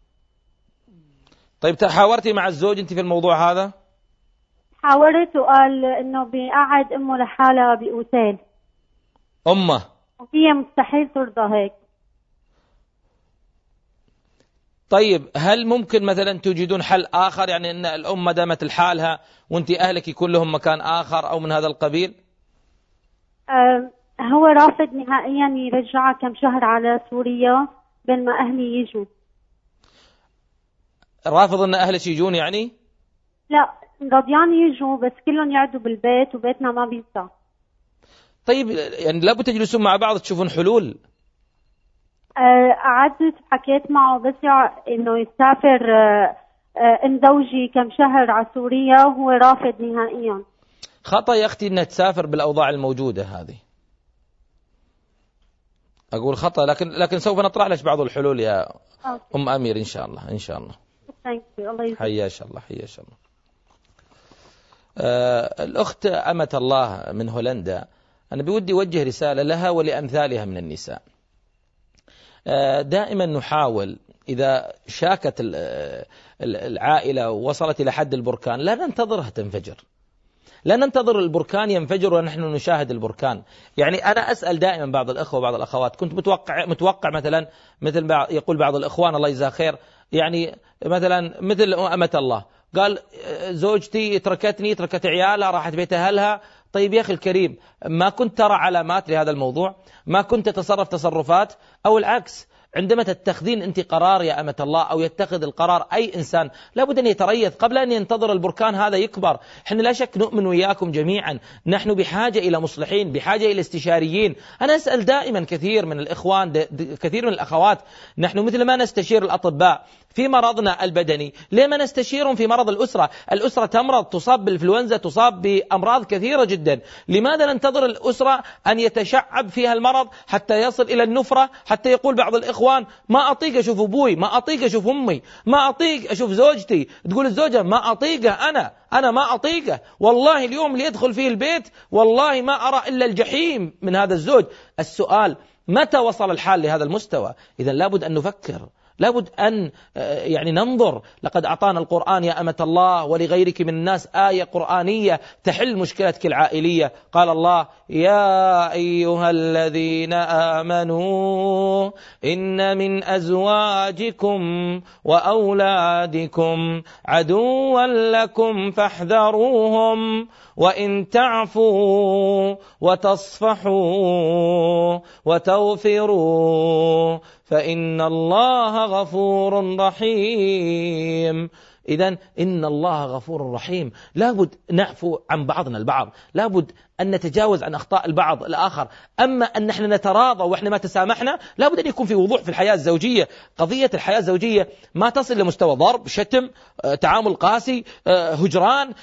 طيب حاورتي مع الزوج أنت في الموضوع هذا؟ حاورت وقال إنه بيقعد أمه لحالها بأوتيل. أمه؟ وهي مستحيل ترضى هيك. طيب هل ممكن مثلا توجدون حل آخر، يعني أن الأم دامت لحالها وأنت أهلك يكون لهم مكان آخر أو من هذا القبيل؟ هو رافض نهائيا يرجعها كم شهر على سوريا بين ما أهلي يجوا. رافض أن أهلك يجون يعني؟ لا رضيان يجوا بس كلهم يقعدوا بالبيت وبيتنا ما بيسع. طيب يعني لابد تجلسون مع بعض تشوفون حلول. قعدت حكيت معه بس إنه يسافر أم زوجي كم شهر على سوريا وهو رافض نهائيا. خطأ يا أختي أنها تسافر بالأوضاع الموجودة هذه. أقول خطأ، لكن سوف نطرح لك بعض الحلول يا أم أمير إن شاء الله. إن شاء الله. حياش الله حياش الله. الأخت أمة الله من هولندا، أنا بودي أوجه رسالة لها ولأمثالها من النساء. دائما نحاول إذا شاكت العائلة ووصلت إلى حد البركان لا ننتظرها تنفجر، لا ننتظر البركان ينفجر ونحن نشاهد البركان. يعني أنا أسأل دائما بعض الأخوة وبعض الأخوات، كنت متوقع مثلا مثل يقول بعض الإخوان الله يجزاه خير، يعني مثلا مثل أمة الله قال زوجتي تركتني، تركت عيالها، راحت بيت أهلها. طيب يا أخي الكريم، ما كنت ترى علامات لهذا الموضوع؟ ما كنت تتصرف تصرفات؟ أو العكس، عندما تتخذين أنت قرار يا أمة الله أو يتخذ القرار أي إنسان لابد أن يتريث قبل أن ينتظر البركان هذا يكبر. إحنا لا شك نؤمن وياكم جميعا نحن بحاجة إلى مصلحين، بحاجة إلى استشاريين. أنا أسأل دائما كثير من الإخوان كثير من الأخوات، نحن مثل ما نستشير الأطباء في مرضنا البدني ليه ما نستشيرهم في مرض الأسرة؟ الأسرة تمرض، تصاب بالإنفلونزا، تصاب بأمراض كثيرة جدا. لماذا ننتظر الأسرة أن يتشعب فيها المرض حتى يصل إلى النفرة، حتى يقول بعض الإخوان ما أطيق أشوف أبوي، ما أطيق أشوف أمي، ما أطيق أشوف زوجتي. تقول الزوجة ما أطيقه، أنا ما أطيقه، والله اليوم اللي يدخل فيه البيت والله ما أرى إلا الجحيم من هذا الزوج. السؤال متى وصل الحال لهذا المستوى؟ إذن لابد أن نفكر، لابد أن يعني ننظر. لقد أعطانا القرآن يا أمة الله ولغيرك من الناس آية قرآنية تحل مشكلتك العائلية. قال الله يا أيها الذين آمنوا إن من أزواجكم وأولادكم عدوا لكم فاحذروهم وإن تعفوا وتصفحوا وتغفروا فإن الله غفور رحيم. إذن إن الله غفور رحيم. لابد نعفو عن بعضنا البعض، لابد أن نتجاوز عن أخطاء البعض الآخر. أما أن نحن نتراضى وإحنا ما تسامحنا، لابد أن يكون في وضوح في الحياة الزوجية. قضية الحياة الزوجية ما تصل لمستوى ضرب، شتم، تعامل قاسي، هجران.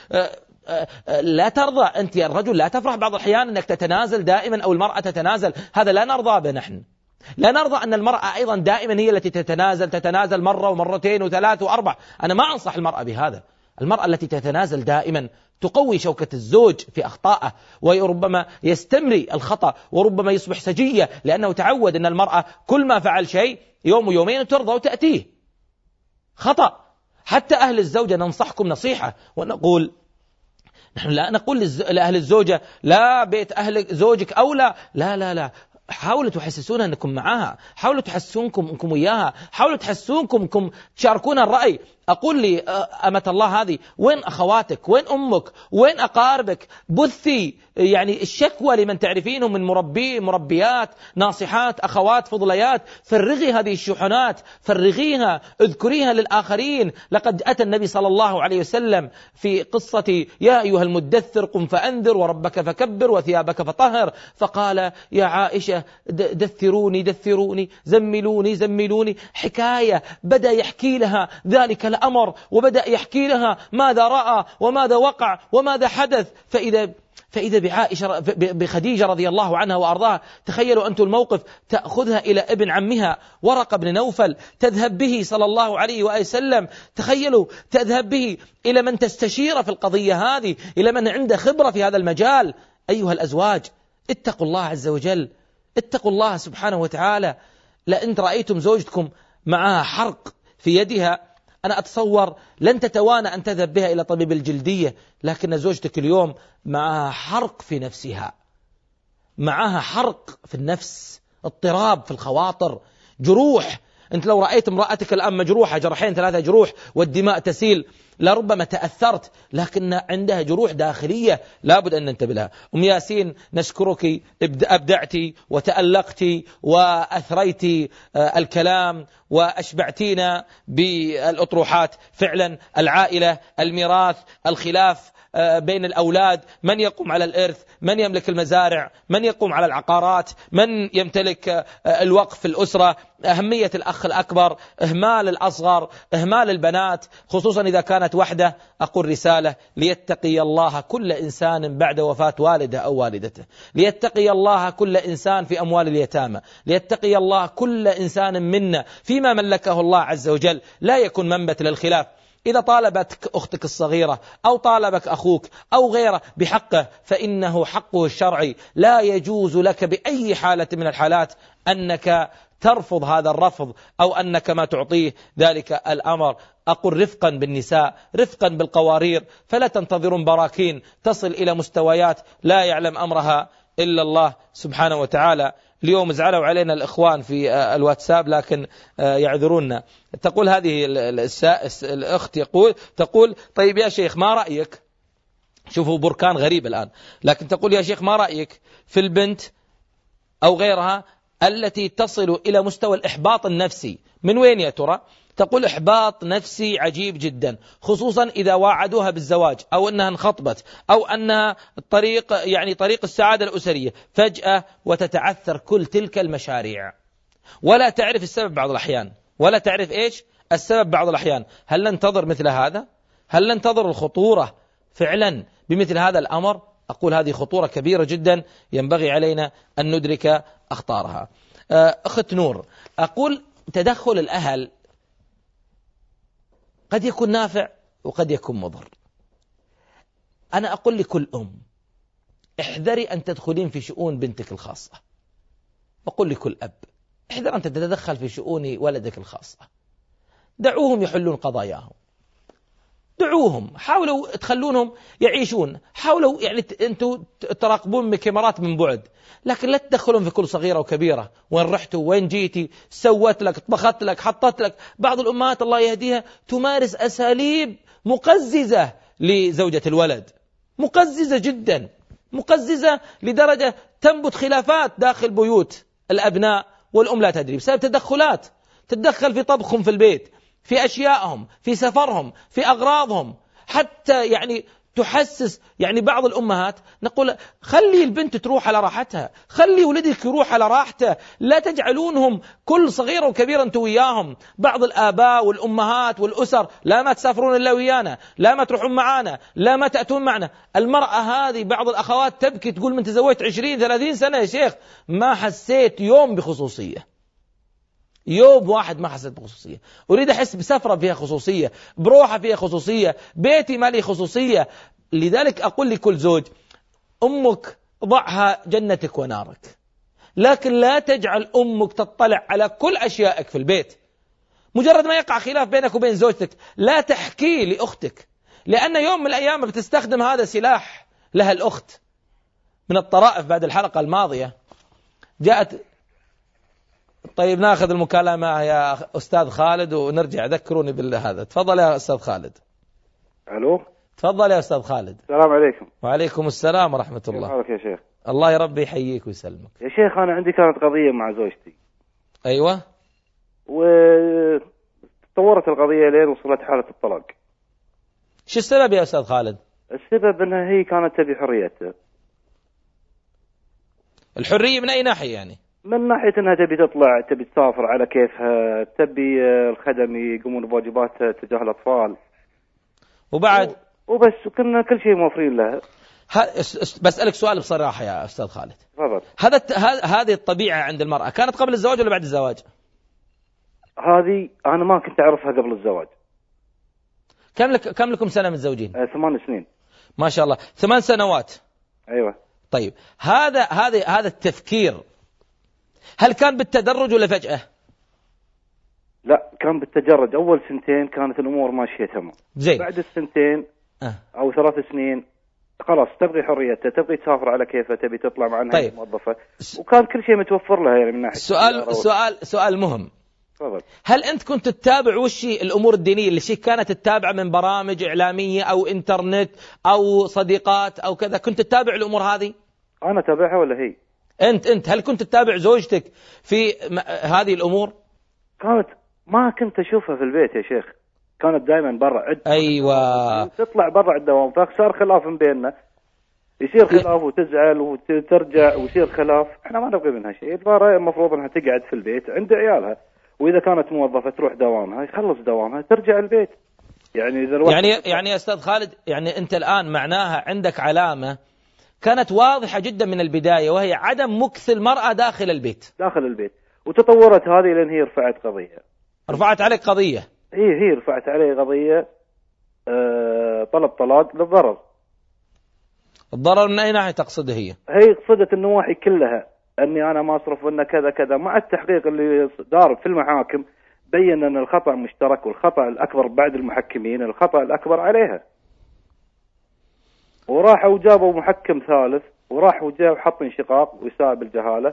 لا ترضى أنت يا الرجل، لا تفرح بعض الأحيان أنك تتنازل دائما أو المرأة تتنازل، هذا لا نرضى به. نحن لا نرضى أن المرأة أيضا دائما هي التي تتنازل مرة ومرتين وثلاث وأربع. أنا ما أنصح المرأة بهذا. المرأة التي تتنازل دائما تقوي شوكة الزوج في أخطائه، وربما يستمري الخطأ وربما يصبح سجية، لأنه تعود أن المرأة كل ما فعل شيء يوم ويومين ترضى وتأتيه. خطأ. حتى أهل الزوجة ننصحكم نصيحة ونقول، نحن لا نقول لأهل الزوجة لا بيت أهل زوجك أولى، لا لا لا، حاولوا تحسسون أنكم معها، حاولوا تحسسونكم أنكم وياها، حاولوا تحسسونكم أنكم تشاركون الرأي. أقول لي أمة الله هذه، وين أخواتك؟ وين أمك؟ وين أقاربك؟ بثي يعني الشكوى لمن تعرفينهم من مربيات، ناصحات، أخوات، فضليات. فرغي هذه الشحنات، فرغيها، اذكريها للآخرين. لقد أتى النبي صلى الله عليه وسلم في قصة يا أيها المدثر قم فأنذر وربك فكبر وثيابك فطهر، فقال يا عائشة دثروني دثروني، زملوني زملوني. حكاية بدأ يحكي لها ذلك الأمر، وبدأ يحكي لها ماذا رأى وماذا وقع وماذا حدث. فإذا بعائشة بخديجة رضي الله عنها وأرضاها، تخيلوا أنتم الموقف، تأخذها إلى ابن عمها ورقة بن نوفل، تذهب به صلى الله عليه وآله وسلم. تخيلوا تذهب به إلى من تستشير في القضية هذه، إلى من عنده خبرة في هذا المجال. أيها الأزواج اتقوا الله عز وجل، اتقوا الله سبحانه وتعالى. لأن رأيتم زوجتكم معها حرق في يدها، أنا أتصور لن تتوانى أن تذهب بها إلى طبيب الجلدية، لكن زوجتك اليوم معها حرق في نفسها، معها حرق في النفس، اضطراب في الخواطر، جروح. أنت لو رأيت امرأتك الآن مجروحة، جرحين ثلاثة جروح والدماء تسيل، لربما تأثرت، لكن عندها جروح داخلية لابد أن ننتبه لها. أم ياسين نشكرك، أبدعت وتألقت وأثريت الكلام وأشبعتينا بالأطروحات. فعلا العائلة، الميراث، الخلاف بين الأولاد، من يقوم على الإرث، من يملك المزارع، من يقوم على العقارات، من يمتلك الوقف في الأسرة، أهمية الأخ الأكبر، إهمال الأصغر، إهمال البنات، خصوصا إذا كانت وحدة. أقول رسالة: ليتقي الله كل إنسان بعد وفاة والده أو والدته، ليتقي الله كل إنسان في أموال اليتامى، ليتقي الله كل إنسان منا فيما ملكه الله عز وجل، لا يكون منبت للخلاف. إذا طالبتك أختك الصغيرة أو طالبك أخوك أو غيره بحقه، فإنه حقه الشرعي، لا يجوز لك بأي حالة من الحالات أنك ترفض هذا الرفض أو أنك ما تعطيه ذلك الأمر. أقول رفقا بالنساء، رفقا بالقوارير، فلا تنتظرون براكين تصل إلى مستويات لا يعلم أمرها إلا الله سبحانه وتعالى. اليوم زعلوا علينا الإخوان في الواتساب، لكن يعذروننا. تقول هذه الأخت تقول طيب يا شيخ ما رأيك، شوفوا بركان غريب الآن، لكن تقول يا شيخ ما رأيك في البنت أو غيرها التي تصل إلى مستوى الإحباط النفسي؟ من وين يا ترى؟ تقول إحباط نفسي عجيب جدا، خصوصا إذا واعدوها بالزواج أو أنها انخطبت أو أنها طريق السعادة الأسرية، فجأة وتتعثر كل تلك المشاريع ولا تعرف السبب بعض الأحيان، ولا تعرف إيش السبب بعض الأحيان. هل ننتظر مثل هذا؟ هل ننتظر الخطورة فعلا بمثل هذا الأمر؟ أقول هذه خطورة كبيرة جدا، ينبغي علينا أن ندرك أخطارها. أخت نور، أقول تدخل الأهل قد يكون نافع وقد يكون مضر. أنا أقول لكل أم احذري أن تدخلين في شؤون بنتك الخاصة، أقول لكل أب احذر أن تتدخل في شؤون ولدك الخاصة. دعوهم يحلون قضاياهم، دعوهم، حاولوا تخلونهم يعيشون، حاولوا يعني أنتوا تراقبون بكاميرات من بعد، لكن لا تدخلون في كل صغيرة وكبيرة، وين رحتوا، وين جيتي، سوت لك، طبخت لك، حطت لك. بعض الأمهات الله يهديها تمارس أساليب مقززة لزوجة الولد، مقززة جدا، مقززة لدرجة تنبت خلافات داخل بيوت الأبناء والأم لا تدري بسبب تدخلات، تتدخل في طبخهم في البيت، في أشيائهم، في سفرهم، في أغراضهم، حتى يعني تحسس يعني بعض الأمهات نقول خلي البنت تروح على راحتها، خلي ولدك يروح على راحته، لا تجعلونهم كل صغير وكبير أنتوا وياهم. بعض الآباء والأمهات والأسر لا ما تسافرون إلا ويانا، لا ما تروحون معنا، لا ما تأتون معنا. المرأة هذه بعض الأخوات تبكي تقول من تزوجت 20-30 سنة يا شيخ ما حسيت يوم بخصوصية، يوم واحد ما حسيت بخصوصية. أريد أحس بسفرة فيها خصوصية، بروحة فيها خصوصية، بيتي مالي خصوصية. لذلك أقول لكل زوج أمك ضعها جنتك ونارك، لكن لا تجعل أمك تطلع على كل أشيائك في البيت. مجرد ما يقع خلاف بينك وبين زوجتك لا تحكي لأختك، لأن يوم من الأيام بتستخدم هذا سلاح لها الأخت. من الطرائف بعد الحلقة الماضية جاءت، طيب ناخذ المكالمة يا أستاذ خالد ونرجع، ذكروني بالهذا. تفضل يا أستاذ خالد. ألو. تفضل يا أستاذ خالد. السلام عليكم. وعليكم السلام ورحمة الله. كيف حالك يا شيخ؟ الله يا رب يحييك ويسلمك. يا شيخ أنا عندي كانت قضية مع زوجتي. أيوة. وتطورت القضية لين وصلت حالة الطلاق. شو السبب يا أستاذ خالد؟ السبب أنها هي كانت تبي حريتها. الحرية من أي ناحية يعني؟ من ناحية أنها تبي تطلع، تبي تسافر على كيفها، تبي الخدم يقومون بواجباتها تجاه الأطفال وبعد وبس، وكنا كل شيء موفرين لها. بسألك سؤال بصراحة يا أستاذ خالد. تفضل. هذه الطبيعة عند المرأة كانت قبل الزواج ولا بعد الزواج؟ هذه أنا ما كنت أعرفها قبل الزواج. كم لكم سنة متزوجين؟ 8 سنين. ما شاء الله، 8 سنوات. أيوة. طيب هذا التفكير هل كان بالتدرج ولا فجأة؟ لا كان بالتدرج. أول 2 سنين كانت الأمور ماشية تمام. زين. بعد 2 أو 3 سنين خلاص تبغي حريتها، تبغي تسافر على كيفها، تبي تطلع معنا. طيب. موظفة وكان كل شيء متوفر لها يعني من ناحية. سؤال مهم. تفضل. هل أنت كنت تتابع الأمور الدينية اللي كانت تتابع من برامج إعلامية أو إنترنت أو صديقات أو كذا؟ كنت تتابع الأمور هذه؟ أنا تابعها ولا هي؟ أنت هل كنت تتابع زوجتك في هذه الأمور؟ كانت ما كنت أشوفها في البيت يا شيخ، كانت دائما برا. أيوة. تطلع برا الدوام، فصار خلاف بيننا، يصير خلاف وتزعل وترجع ويصير خلاف. احنا ما نبغي منها شيء. المفروض انها تقعد في البيت عند عيالها، واذا كانت موظفة تروح دوامها، يخلص دوامها ترجع البيت. يعني اذا يعني يا استاذ خالد، يعني انت الان معناها عندك علامة كانت واضحة جدا من البداية، وهي عدم مكث المرأة داخل البيت. وتطورت هذه لان هي رفعت عليك قضية. هي رفعت علي قضية طلب طلاق للضرر. الضرر من أي ناحية تقصده؟ هي قصدت النواحي كلها، أني أنا ما أصرف وأن كذا كذا. مع التحقيق اللي دار في المحاكم بين أن الخطأ مشترك، والخطأ الأكبر بعد المحكمين الخطأ الأكبر عليها. وراحوا وجابوا محكم ثالث، وراحوا وجابوا حط انشقاق وإساءة بالجهالة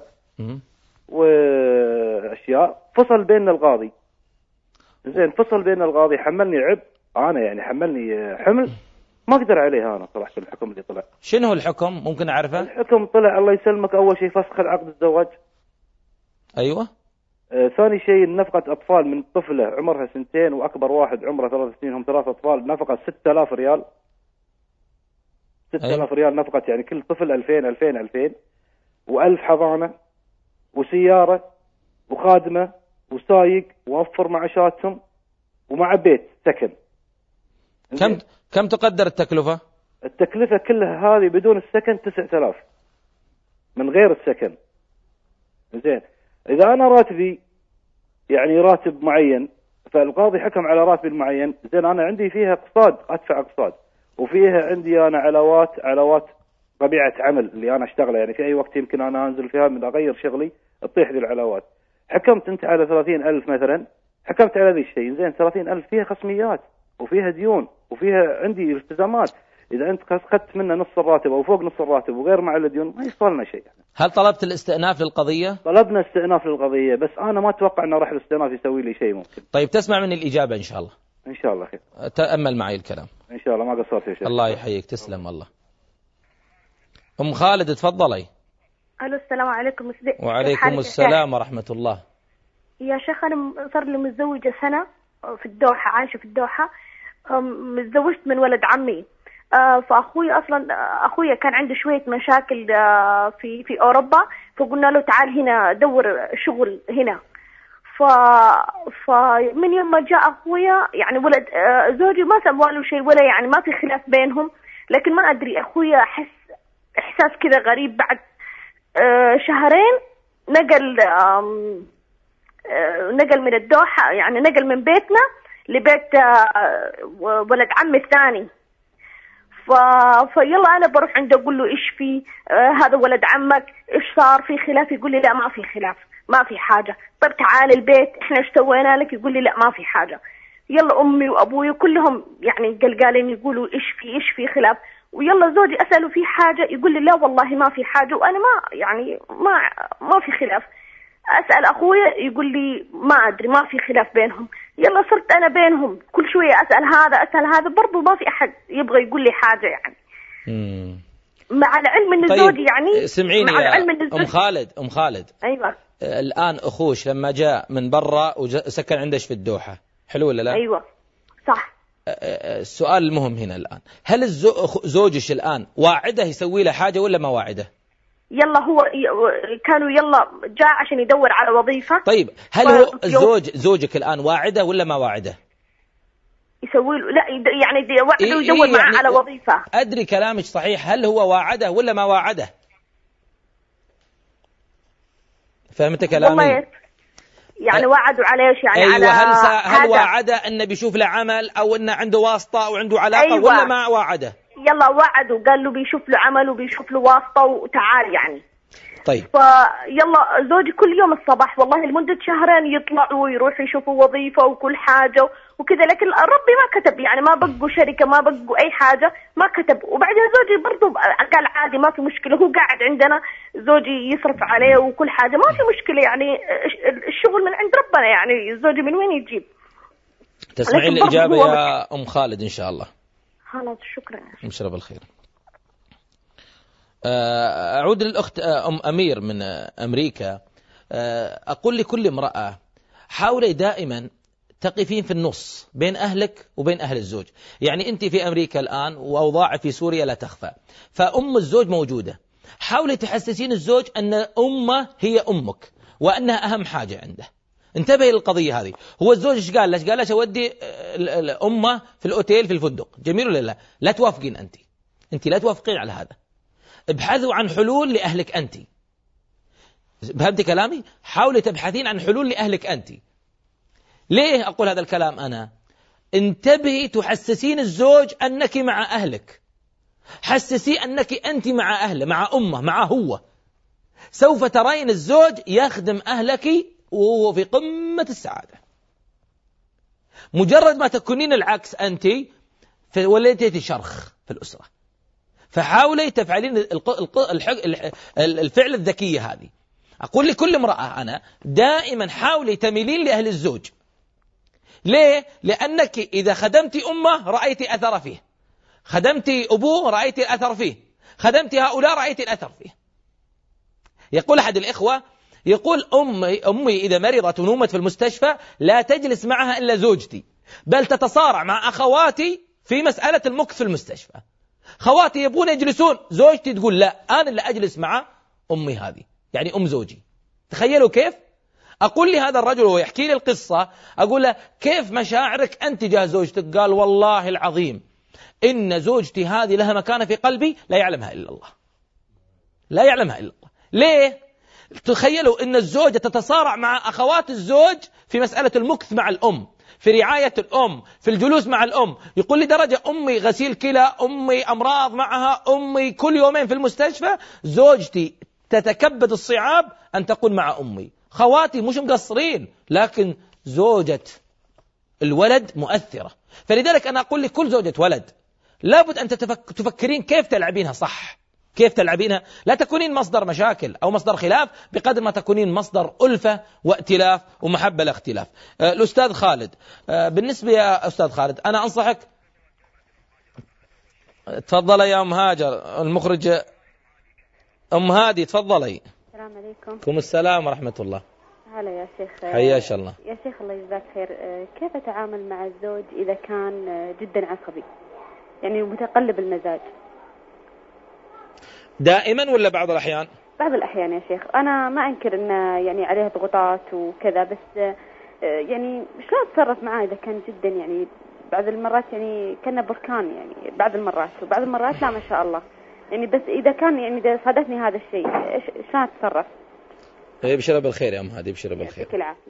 وأشياء. فصل بيننا القاضي. زين، فصل بيننا القاضي، حملني عبء أنا، يعني حملني حمل ما أقدر عليها أنا صراحة. الحكم اللي طلع، شنو الحكم؟ ممكن أعرفه؟ الحكم طلع الله يسلمك، أول شيء فسخ العقد الزواج. أيوة. ثاني شيء نفقة أطفال من طفلة عمرها 2 وأكبر واحد عمره 3 سنين، هم 3 أطفال، نفقة 6000 ريال. 6000 ريال نفقة، يعني كل طفل 2000 و1000 حضانة وسيارة وخادمة وسايق، ووفر معاشاتهم ومع بيت سكن. كم تقدر التكلفة؟ التكلفة كلها هذه بدون السكن 9000 من غير السكن. زين، إذا أنا راتبي يعني راتب معين، فالقاضي حكم على راتب المعين. زين، أنا عندي فيها اقتصاد، أدفع اقتصاد، وفيها عندي أنا علاوات طبيعة عمل اللي أنا أشتغله، يعني في أي وقت يمكن أنا أنزل فيها من أغير شغلي تطيح ذي العلاوات. حكمت أنت على 30,000 مثلا، حكمت على ذي الشيء. زين، 30,000 فيها خصميات وفيها ديون وفيها عندي التزامات. إذا أنت أخذت منه نص الراتب أو فوق نص الراتب وغير مع الديون ما يصلنا شيء. هل طلبت الاستئناف للقضية؟ طلبنا استئناف للقضية، بس أنا ما أتوقع أنه راح الاستئناف يسوي لي شيء. ممكن. طيب تسمع من الإجابة إن شاء الله. إن شاء الله خير. تأمل معي الكلام. إن شاء الله ما قصرت يا شيخ. الله يحييك، تسلم الله. أم خالد تفضلي. ألو، السلام عليكم. وعليكم السلام ورحمة الله. يا شيخ، أنا صار لي متزوجة سنة في الدوحة، عايشة في الدوحة. متزوجت من ولد عمي. فأخوي أصلا أخويا كان عنده شوية مشاكل في أوروبا، فقلنا له تعال هنا دور شغل هنا. فمن يوم ما جاء أخويا يعني ولد زوجي ما سوى له شيء ولا يعني ما في خلاف بينهم، لكن ما أدري أخويا إحساس كذا غريب. بعد شهرين نقل من الدوحة، يعني نقل من بيتنا لبيت ولد عمي الثاني. فيلا أنا بروح عنده أقول له إيش في هذا ولد عمك، إيش صار في خلاف؟ يقول لي لا ما في خلاف، ما في حاجة. طيب تعال البيت إحنا إيش سوينا لك؟ يقول لي لا ما في حاجة. يلا أمي وأبوي كلهم يعني قلقالين يقولوا إيش في خلاف. ويلا زوجي أسأله في حاجة يقول لي لا والله ما في حاجة، وأنا ما في خلاف. أسأل أخويا يقول لي ما أدري ما في خلاف بينهم. يلا صرت أنا بينهم كل شوية أسأل هذا برضو ما في أحد يبغى يقول لي حاجة يعني. مع العلم إن طيب زوجي يعني سمعيني مع العلم يا أم خالد. أيوة. الآن أخوش لما جاء من برا وسكن عندش في الدوحة، حلو ولا لا؟ أيوة صح. السؤال المهم هنا الآن، هل زوجش الآن واعده يسوي له حاجة ولا ما واعده؟ يلا هو كانوا يلا جاء عشان يدور على وظيفة. طيب هل هو زوجك الآن واعده ولا ما واعده؟ يسوي له لا يعني وعده يدور معه يعني على وظيفة. أدري كلامك صحيح، هل هو واعده ولا ما واعده؟ فهمت كلامي؟ يعني وعدوا على ايش يعني؟ أيوة. على هل وعده أنه بيشوف له عمل أو أنه عنده واسطة أو عنده علاقة؟ أيوة. ولا ما وعده؟ يلا وعدوا قال له بيشوف له عمل وبيشوف له واسطة وتعال يعني. طيب فيلا زوجي كل يوم الصباح والله لمدة شهرين يطلع ويروح يشوفوا وظيفة وكل حاجة وكذا، لكن ربي ما كتب يعني ما بقوا شركة ما بقوا أي حاجة ما كتب. وبعدين زوجي برضو قال عادي ما في مشكلة، هو قاعد عندنا زوجي يصرف عليه وكل حاجة ما في مشكلة يعني، الشغل من عند ربنا يعني زوجي من وين يجيب. تسمعين الإجابة يا أم خالد إن شاء الله. خلاص شكرا. مشرب الخير. أعود للأخت أم أمير من أمريكا. أقول لكل امرأة حاولي دائما تقفين في النص بين أهلك وبين أهل الزوج. يعني أنت في أمريكا الآن وأوضاع في سوريا لا تخفى، فأم الزوج موجودة. حاولي تحسسين الزوج أن أمه هي أمك وأنها أهم حاجة عنده. انتبهي للقضية هذه. هو الزوج ايش قال لك؟ قال لك أودي أمه في الأوتيل في الفندق، جميل ولا لا؟ لا توافقين أنت لا توافقين على هذا. ابحثوا عن حلول لأهلك أنت. فهمت كلامي؟ حاولي تبحثين عن حلول لأهلك أنت. ليه أقول هذا الكلام أنا؟ انتبهي تحسسين الزوج أنك مع أهلك، حسسي أنك أنت مع أهله مع أمه مع هو. سوف ترين الزوج يخدم أهلك وهو في قمة السعادة. مجرد ما تكونين العكس أنت وليتي شرخ في الأسرة. فحاولي تفعلين الفعل الذكية هذه. أقول لكل امرأة أنا دائما حاولي تميلين لأهل الزوج. ليه؟ لأنك إذا خدمت أمه رأيت أثر فيه، خدمت أبوه رأيت الأثر فيه، خدمت هؤلاء رأيت الأثر فيه. يقول أحد الإخوة يقول أمي إذا مرضت ونومت في المستشفى لا تجلس معها إلا زوجتي، بل تتصارع مع أخواتي في مسألة المكث في المستشفى. خواتي يبغون يجلسون، زوجتي تقول لا أنا اللي أجلس مع أمي هذه، يعني أم زوجي. تخيلوا كيف؟ أقول لي هذا الرجل وهو يحكي لي القصة، أقول له كيف مشاعرك أنت تجاه زوجتك؟ قال والله العظيم إن زوجتي هذه لها مكانة في قلبي لا يعلمها إلا الله، لا يعلمها إلا الله. ليه؟ تخيلوا إن الزوجة تتصارع مع أخوات الزوج في مسألة المكث مع الأم، في رعاية الأم، في الجلوس مع الأم. يقول لي درجة أمي غسيل كلى، أمي أمراض معها، أمي كل يومين في المستشفى، زوجتي تتكبد الصعاب أن تكون مع أمي. خواتي مش مقصرين، لكن زوجة الولد مؤثرة. فلذلك أنا أقول لكل زوجة ولد لابد أن تفكرين كيف تلعبينها صح، كيف تلعبينها. لا تكونين مصدر مشاكل أو مصدر خلاف بقدر ما تكونين مصدر ألفة وائتلاف ومحبة لاختلاف. الأستاذ خالد، بالنسبة يا أستاذ خالد أنا أنصحك. تفضل يا أم هاجر المخرج. أم هادي تفضلي. السلام عليكم. عليكم السلام ورحمة الله. هلا يا شيخ. حياك الله. يا شيخ الله يجزاك خير. كيف أتعامل مع الزوج إذا كان جدا عصبي يعني متقلب المزاج؟ دائما ولا بعض الأحيان؟ بعض الأحيان يا شيخ. أنا ما أنكر إن يعني عليه ضغوطات وكذا، بس يعني شلون أتصرف معاه إذا كان جدا يعني بعض المرات يعني كأنه بركان، يعني بعض المرات، وبعض المرات لا ما شاء الله يعني. بس إذا كان يعني إذا صادفني هذا الشيء شلون أتصرف؟ يبشر بالخير يا أم هادي، يبشر بالخير. يعطيك العافية.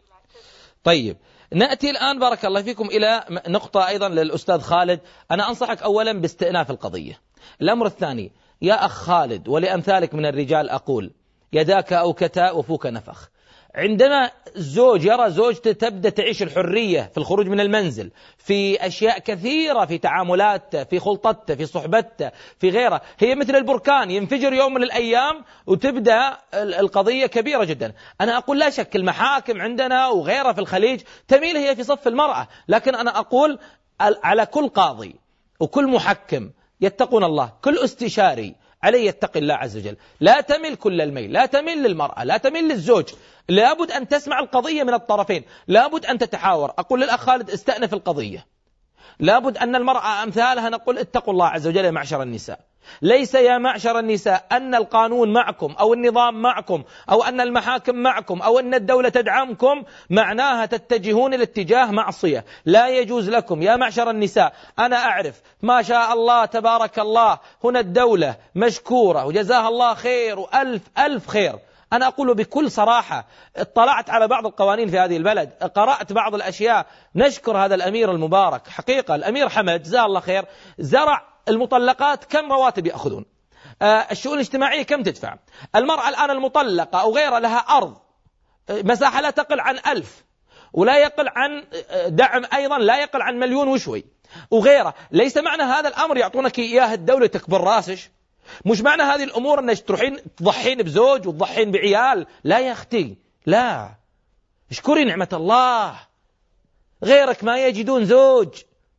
طيب نأتي الآن بارك الله فيكم إلى نقطة أيضا للأستاذ خالد. أنا أنصحك أولا باستئناف القضية. الأمر الثاني يا أخ خالد ولأمثالك من الرجال أقول يداك أوكتا وفوك نفخ. عندما الزوج يرى زوجته تبدأ تعيش الحرية في الخروج من المنزل، في أشياء كثيرة، في تعاملاته، في خلطته، في صحبته، في غيره، هي مثل البركان ينفجر يوم من الأيام وتبدأ القضية كبيرة جدا. أنا أقول لا شك المحاكم عندنا وغيرها في الخليج تميل هي في صف المرأة، لكن أنا أقول على كل قاضي وكل محكم يتقون الله، كل استشاري عليه يتقي الله عز وجل، لا تميل كل الميل، لا تميل للمرأة، لا تميل للزوج، لابد أن تسمع القضية من الطرفين، لابد أن تتحاور. أقول للأخ خالد استأنف القضية. لابد أن المرأة أمثالها نقول اتقوا الله عز وجل يا معشر النساء. ليس يا معشر النساء أن القانون معكم أو النظام معكم أو أن المحاكم معكم أو أن الدولة تدعمكم معناها تتجهون الاتجاه معصية. لا يجوز لكم يا معشر النساء. أنا أعرف ما شاء الله تبارك الله هنا الدولة مشكورة وجزاها الله خير وألف ألف خير. أنا أقول بكل صراحة اطلعت على بعض القوانين في هذه البلد، قرأت بعض الأشياء، نشكر هذا الأمير المبارك حقيقة، الأمير حمد جزاه الله خير، زرع المطلقات كم رواتب يأخذون، الشؤون الاجتماعية كم تدفع، المرأة الآن المطلقة أو غيرها لها أرض مساحة لا تقل عن 1000 ولا يقل عن دعم أيضا لا يقل عن 1,000,000 وشوي وغيره. ليس معنى هذا الأمر يعطونك إياه الدولة تكبر راسش، مش معنى هذه الأمور أنك تروحين تضحين بزوج وتضحين بعيال. لا يا أختي لا، اشكري نعمة الله. غيرك ما يجدون زوج،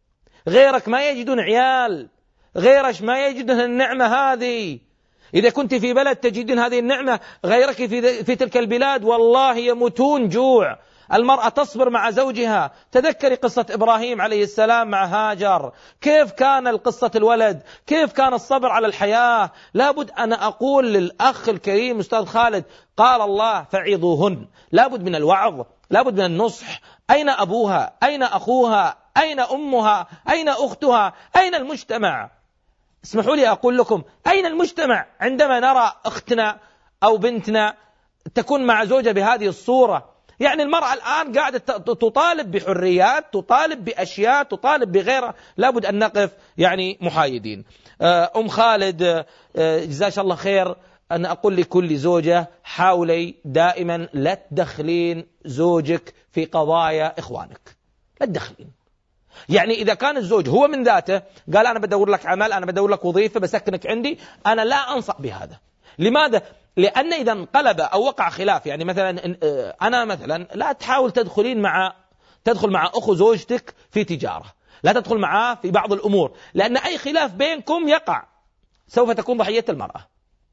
غيرك ما يجدون عيال، غيرك ما يجدون النعمة هذه. إذا كنت في بلد تجدين هذه النعمة، غيرك في تلك البلاد والله يموتون جوع. المرأة تصبر مع زوجها. تذكري قصة إبراهيم عليه السلام مع هاجر، كيف كان القصة الولد، كيف كان الصبر على الحياة. لابد أنا أقول للأخ الكريم أستاذ خالد قال الله فعظوهن، لابد من الوعظ، لابد من النصح. أين أبوها؟ أين أخوها؟ أين أمها؟ أين أختها؟ أين المجتمع؟ اسمحوا لي أقول لكم أين المجتمع عندما نرى أختنا أو بنتنا تكون مع زوجها بهذه الصورة؟ يعني المرأة الآن قاعدة تطالب بحريات، تطالب بأشياء، تطالب بغيرها. لابد أن نقف يعني محايدين. أم خالد جزاك الله خير، أنا أقول لكل زوجة حاولي دائما لا تدخلين زوجك في قضايا إخوانك، لا تدخلين. يعني إذا كان الزوج هو من ذاته قال أنا بدور لك عمل، أنا بدور لك وظيفة، بسكنك عندي، أنا لا أنصح بهذا. لماذا؟ لأن إذا انقلب أو وقع خلاف، يعني مثلا أنا مثلا لا تحاول تدخل مع أخو زوجتك في تجارة، لا تدخل معاه في بعض الأمور، لأن أي خلاف بينكم يقع سوف تكون ضحية المرأة.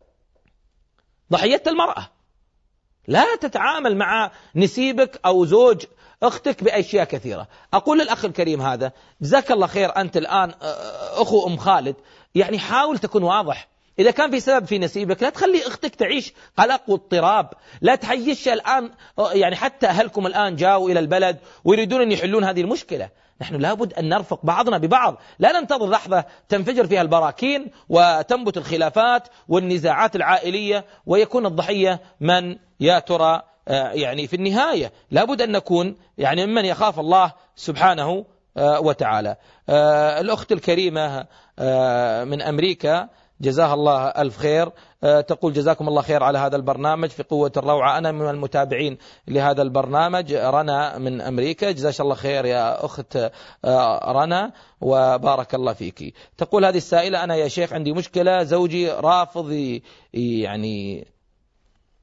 ضحية المرأة. لا تتعامل مع نسيبك أو زوج أختك بأشياء كثيرة. أقول للأخ الكريم هذا جزاك الله خير، أنت الآن أخو أم خالد، يعني حاول تكون واضح. إذا كان في سبب في نسيبك لا تخلي أختك تعيش قلق واضطراب، لا تحيش الآن. يعني حتى أهلكم الآن جاءوا إلى البلد ويريدون أن يحلون هذه المشكلة. نحن لابد أن نرفق بعضنا ببعض، لا ننتظر لحظة تنفجر فيها البراكين وتنبت الخلافات والنزاعات العائلية ويكون الضحية من يا ترى. يعني في النهاية لابد أن نكون يعني ممن يخاف الله سبحانه وتعالى. الأخت الكريمة من أمريكا جزاها الله ألف خير، تقول جزاكم الله خير على هذا البرنامج في قوة الروعة، أنا من المتابعين لهذا البرنامج. رنا من أمريكا، جزاك الله خير يا أخت رنا وبارك الله فيك. تقول هذه السائلة أنا يا شيخ عندي مشكلة، زوجي رافض يعني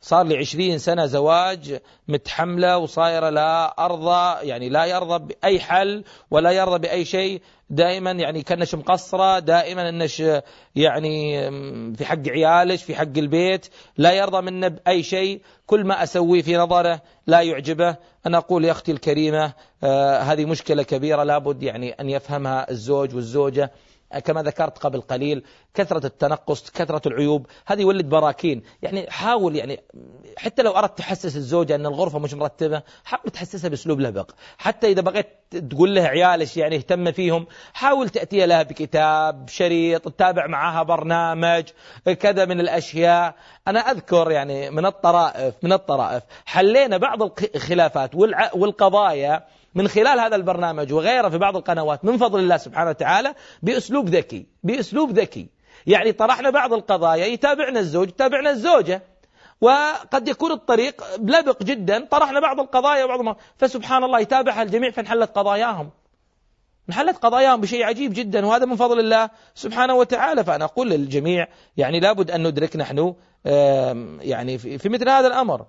صار لي 20 سنة زواج، متحملة وصايرة لا أرضى، يعني لا يرضى بأي حل ولا يرضى بأي شيء، دائما يعني كأنش مقصرة، دائما أنش يعني في حق عيالش في حق البيت، لا يرضى منا بأي شيء، كل ما أسويه في نظره لا يعجبه. أنا أقول يا أختي الكريمة هذه مشكلة كبيرة لابد يعني أن يفهمها الزوج والزوجة. كما ذكرت قبل قليل كثرة التنقص، كثرة العيوب، هذه يولد براكين. يعني حاول يعني حتى لو أردت تحسس الزوجة أن الغرفة مش مرتبة، حاول تحسسها بأسلوب لبق. حتى إذا بغيت تقول لها عيالش يعني اهتم فيهم، حاول تأتي لها بكتاب، شريط، تتابع معها برنامج كذا من الأشياء. أنا أذكر يعني من الطرائف حلينا بعض الخلافات والقضايا من خلال هذا البرنامج وغيره في بعض القنوات من فضل الله سبحانه وتعالى بأسلوب ذكي. يعني طرحنا بعض القضايا، يتابعنا الزوج، يتابعنا الزوجة، وقد يكون الطريق لبق جدا، طرحنا بعض القضايا فسبحان الله يتابعها الجميع، فانحلت قضاياهم بشيء عجيب جدا، وهذا من فضل الله سبحانه وتعالى. فأنا أقول للجميع يعني لابد أن ندرك نحن يعني في مثل هذا الأمر.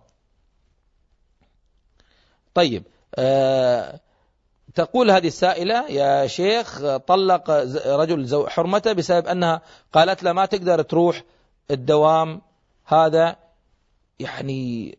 طيب، تقول هذه السائلة: يا شيخ، طلق رجل حرمته بسبب أنها قالت له ما تقدر تروح الدوام. هذا يعني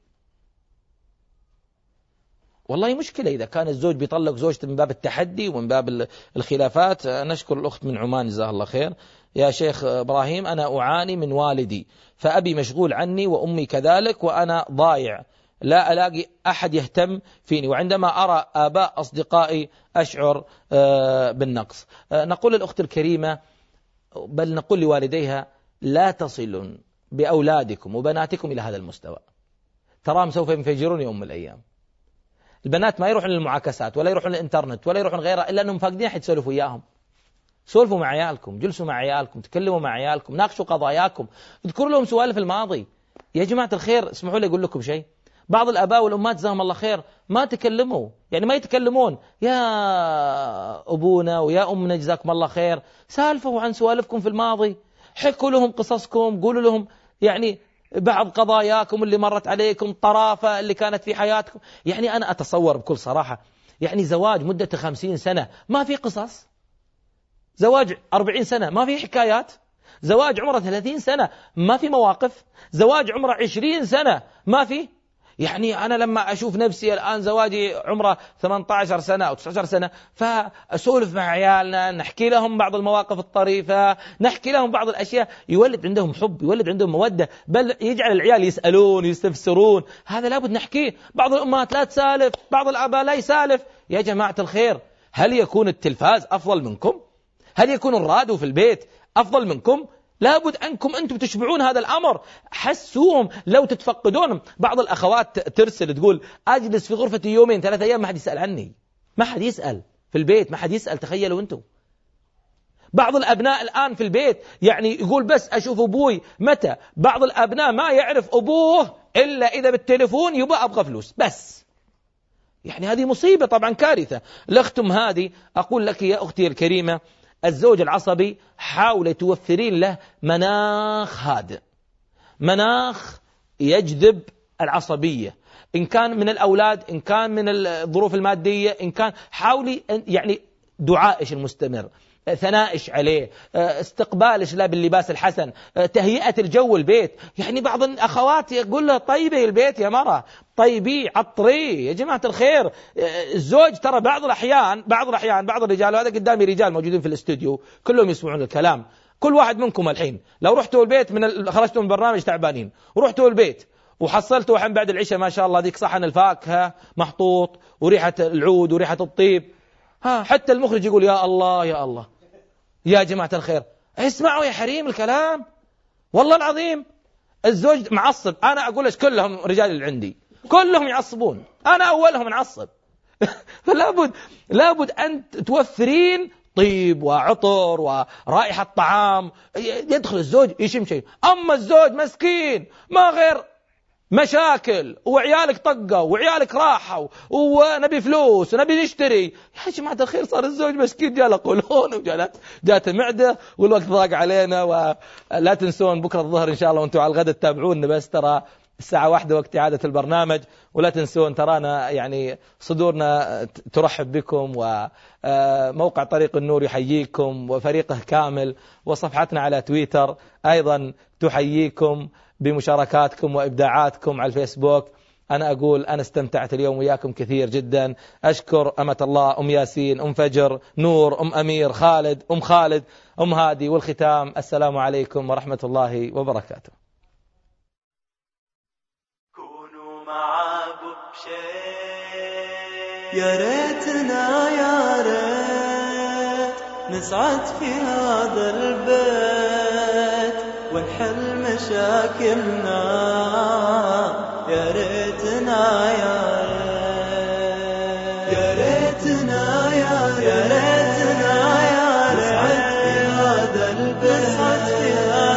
والله مشكلة إذا كان الزوج بيطلق زوجته من باب التحدي ومن باب الخلافات. نشكر الأخت من عمان جزاها الله خير. يا شيخ إبراهيم، أنا أعاني من والدي، فأبي مشغول عني وأمي كذلك، وأنا ضايع، لا ألاقي أحد يهتم فيني، وعندما أرى آباء أصدقائي أشعر بالنقص. نقول للأخت الكريمة، بل نقول لوالديها: لا تصلون بأولادكم وبناتكم إلى هذا المستوى، تراهم سوف ينفجرون يوم من الأيام. البنات ما يروحون للمعاكسات ولا يروحون للإنترنت ولا يروحون غيرها إلا أنهم فاقدين أحد يسولفوا إياهم. سولفوا مع عيالكم، جلسوا مع عيالكم، تكلموا مع عيالكم، ناقشوا قضاياكم، اذكروا لهم سوالف الماضي. يا جماعة الخير، اسمحوا لي أقول لكم شيء: بعض الآباء والأمات جزاهم الله خير ما تكلموا، يعني ما يتكلمون. يا أبونا ويا أمنا جزاكم الله خير، سالفوا عن سوالفكم في الماضي، حكوا لهم قصصكم، قولوا لهم يعني بعض قضاياكم اللي مرت عليكم، طرافة اللي كانت في حياتكم. يعني أنا أتصور بكل صراحة يعني زواج مدة 50 سنة ما في قصص، زواج 40 سنة ما في حكايات، زواج عمره 30 سنة ما في مواقف، زواج عمره 20 سنة ما في. يعني أنا لما أشوف نفسي الآن زواجي عمره 18 سنة أو 19 سنة، فأسولف مع عيالنا، نحكي لهم بعض المواقف الطريفة، نحكي لهم بعض الأشياء، يولد عندهم حب، يولد عندهم مودة، بل يجعل العيال يسألون يستفسرون. هذا لابد نحكيه. بعض الأمهات لا تسالف، بعض الآباء لا يسالف. يا جماعة الخير، هل يكون التلفاز أفضل منكم؟ هل يكون الراديو في البيت أفضل منكم؟ لابد أنكم أنتم تشبعون هذا الأمر. حسوهم لو تتفقدون. بعض الأخوات ترسل تقول: أجلس في غرفتي يومين 3 أيام ما حد يسأل عني، ما حد يسأل في البيت، ما حد يسأل. تخيلوا أنتم. بعض الأبناء الآن في البيت يعني يقول: بس أشوف أبوي متى. بعض الأبناء ما يعرف أبوه إلا إذا بالتليفون يبقى أبغى فلوس بس. يعني هذه مصيبة طبعا، كارثة. لأختم هذه أقول لك يا أختي الكريمة: الزوج العصبي حاول توفرين له مناخ هادئ، مناخ يجذب العصبية، إن كان من الأولاد، إن كان من الظروف المادية، إن كان حاولي يعني دعائش المستمر، ثنائش عليه، استقبالش له باللباس الحسن، تهيئة الجو البيت. يعني بعض الأخوات يقول له: طيبي البيت يا مرة، طيبي، عطري. يا جماعة الخير، الزوج ترى بعض الأحيان بعض الرجال، وهذا قدامي رجال موجودين في الاستوديو كلهم يسمعون الكلام. كل واحد منكم الحين لو رحتوا البيت خرجتوا من برنامج تعبانين ورحتوا البيت وحصلتوا الحين بعد العشاء ما شاء الله ذيك صحن الفاكهة محطوط وريحة العود وريحة الطيب، حتى المخرج يقول: يا الله يا الله. يا جماعة الخير، اسمعوا يا حريم الكلام. والله العظيم الزوج معصب. أنا أقول لك كلهم رجال اللي عندي كلهم يعصبون، أنا أولهم نعصب. لابد أن توفرين طيب وعطر ورائحة طعام، يدخل الزوج يشم شيء. أما الزوج مسكين ما غير مشاكل، وعيالك طقة وعيالك راحة ونبي فلوس ونبي نشتري. يا جماعة الخير، صار الزوج مسكين جاله قولون وجاته معدة والوقت ضاق علينا. ولا تنسون بكرة الظهر إن شاء الله وانتم على الغد تتابعون، بس ترى الساعة 1 وقت إعادة البرنامج. ولا تنسون ترانا يعني صدورنا ترحب بكم، وموقع طريق النور يحييكم وفريقه كامل، وصفحتنا على تويتر أيضا تحييكم بمشاركاتكم وإبداعاتكم على الفيسبوك. أنا أقول أنا استمتعت اليوم وياكم كثير جدا. أشكر أمة الله، أم ياسين، أم فجر، نور، أم أمير، خالد، أم خالد، أم هادي. والختام السلام عليكم ورحمة الله وبركاته. كونوا معاكم بشيء يا ريتنا يا ريت نسعد في هذا البيت ونحل مشاكلنا. يا ريتنا يا ريت، يا ريتنا يا ريت، يا ريتنا يا ريت نسعد في هذا البيت، نسعد في هذا